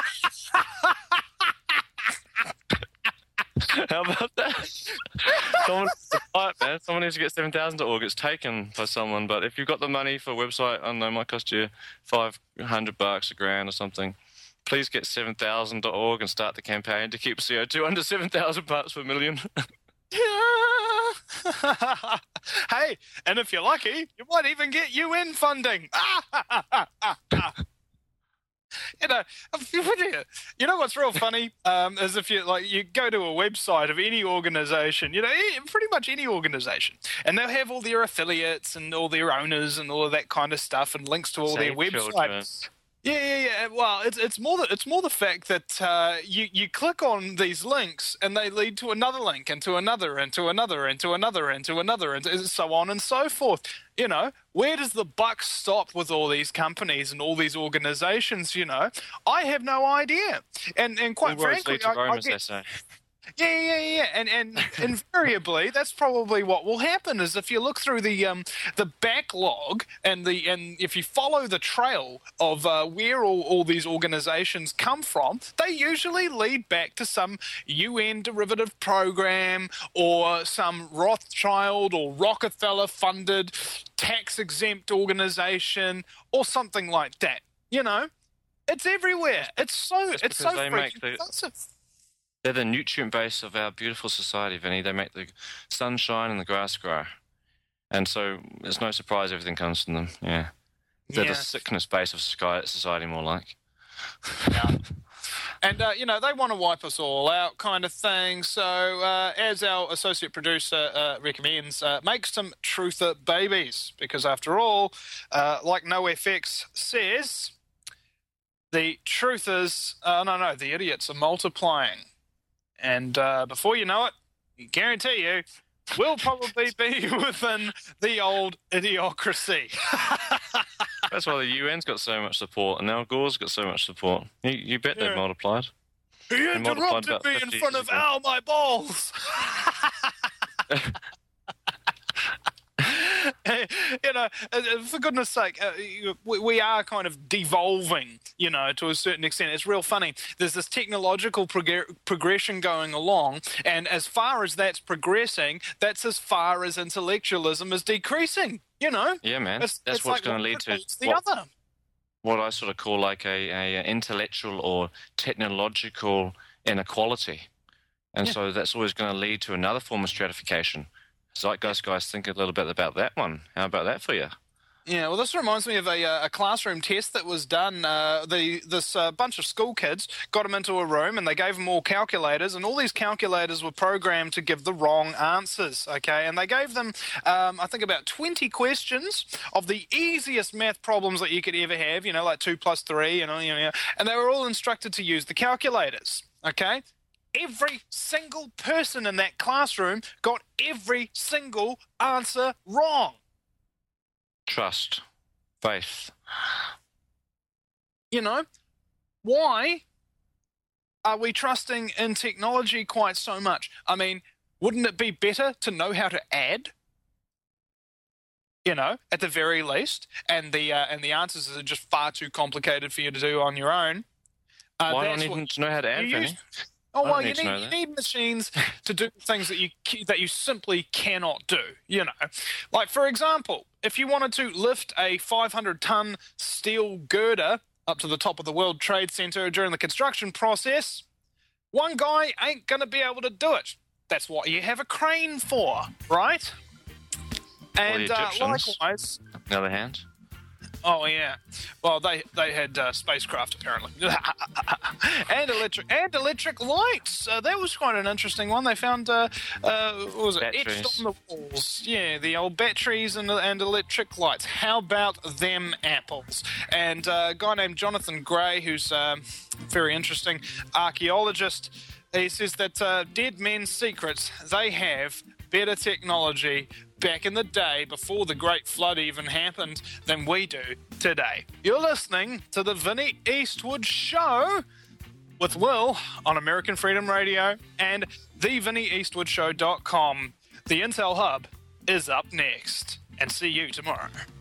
How about that? Someone needs to get 7000.org. It's taken by someone, but if you've got the money for a website, I don't know, it might cost you $500, $1,000 or something. Please get 7000.org and start the campaign to keep CO2 under 7,000 parts per million. Hey, and if you're lucky, you might even get UN funding. You know what's real funny is if you go to a website of any organization, pretty much any organization, and they'll have all their affiliates and all their owners and all of that kind of stuff and links to all their websites. Yeah. Well, it's more the fact that you click on these links and they lead to another link and to another and to another and to another and to another and so on and so forth. Where does the buck stop with all these companies and all these organizations? I have no idea. And quite frankly, Yeah. And invariably, that's probably what will happen. Is if you look through the backlog and if you follow the trail of where all these organizations come from, they usually lead back to some UN derivative program or some Rothschild or Rockefeller funded tax exempt organization or something like that. It's everywhere. It's so freaking expensive. They're the nutrient base of our beautiful society, Vinny. They make the sun shine and the grass grow. And so it's no surprise everything comes from them, yeah. They're the sickness base of society, more like. Yeah. And, they want to wipe us all out kind of thing. So as our associate producer recommends, make some truther babies. Because after all, like NoFX says, the truthers, the idiots are multiplying. And before you know it, I guarantee you, we'll probably be within the old idiocracy. That's why the UN's got so much support, and Al Gore's got so much support. You bet they've multiplied. He interrupted me in front of Al, my balls. For goodness sake, we are kind of devolving, to a certain extent. It's real funny. There's this technological progression going along, and as far as that's progressing, that's as far as intellectualism is decreasing, Yeah, man. That's what's like going to lead to what I sort of call like a intellectual or technological inequality. And so that's always going to lead to another form of stratification. Zeitgeist guys, think a little bit about that one. How about that for you? Yeah, well, this reminds me of a classroom test that was done. This bunch of school kids got them into a room and they gave them all calculators, and all these calculators were programmed to give the wrong answers, okay? And they gave them, I think, about 20 questions of the easiest math problems that you could ever have, like 2 + 3, and they were all instructed to use the calculators, okay? Every single person in that classroom got every single answer wrong. Trust. Faith. Why are we trusting in technology quite so much? I mean, wouldn't it be better to know how to add? At the very least, and the answers are just far too complicated for you to do on your own. Why don't you need to know how to add, Vinny? Oh, well, you need machines to do things that you simply cannot do, Like, for example, if you wanted to lift a 500-ton steel girder up to the top of the World Trade Center during the construction process, one guy ain't going to be able to do it. That's what you have a crane for, right? And likewise... On the other hand... Oh, yeah. Well, they had spacecraft, apparently. and electric lights. That was quite an interesting one. They found, what was it? Batteries. Etched on the walls. Yeah, the old batteries and electric lights. How about them apples? And a guy named Jonathan Gray, who's a very interesting archaeologist, he says that dead men's secrets, they have better technology back in the day, before the Great Flood even happened, than we do today. You're listening to the Vinny Eastwood Show with Will on American Freedom Radio and thevinnieeastwoodshow.com. The Intel Hub is up next. And see you tomorrow.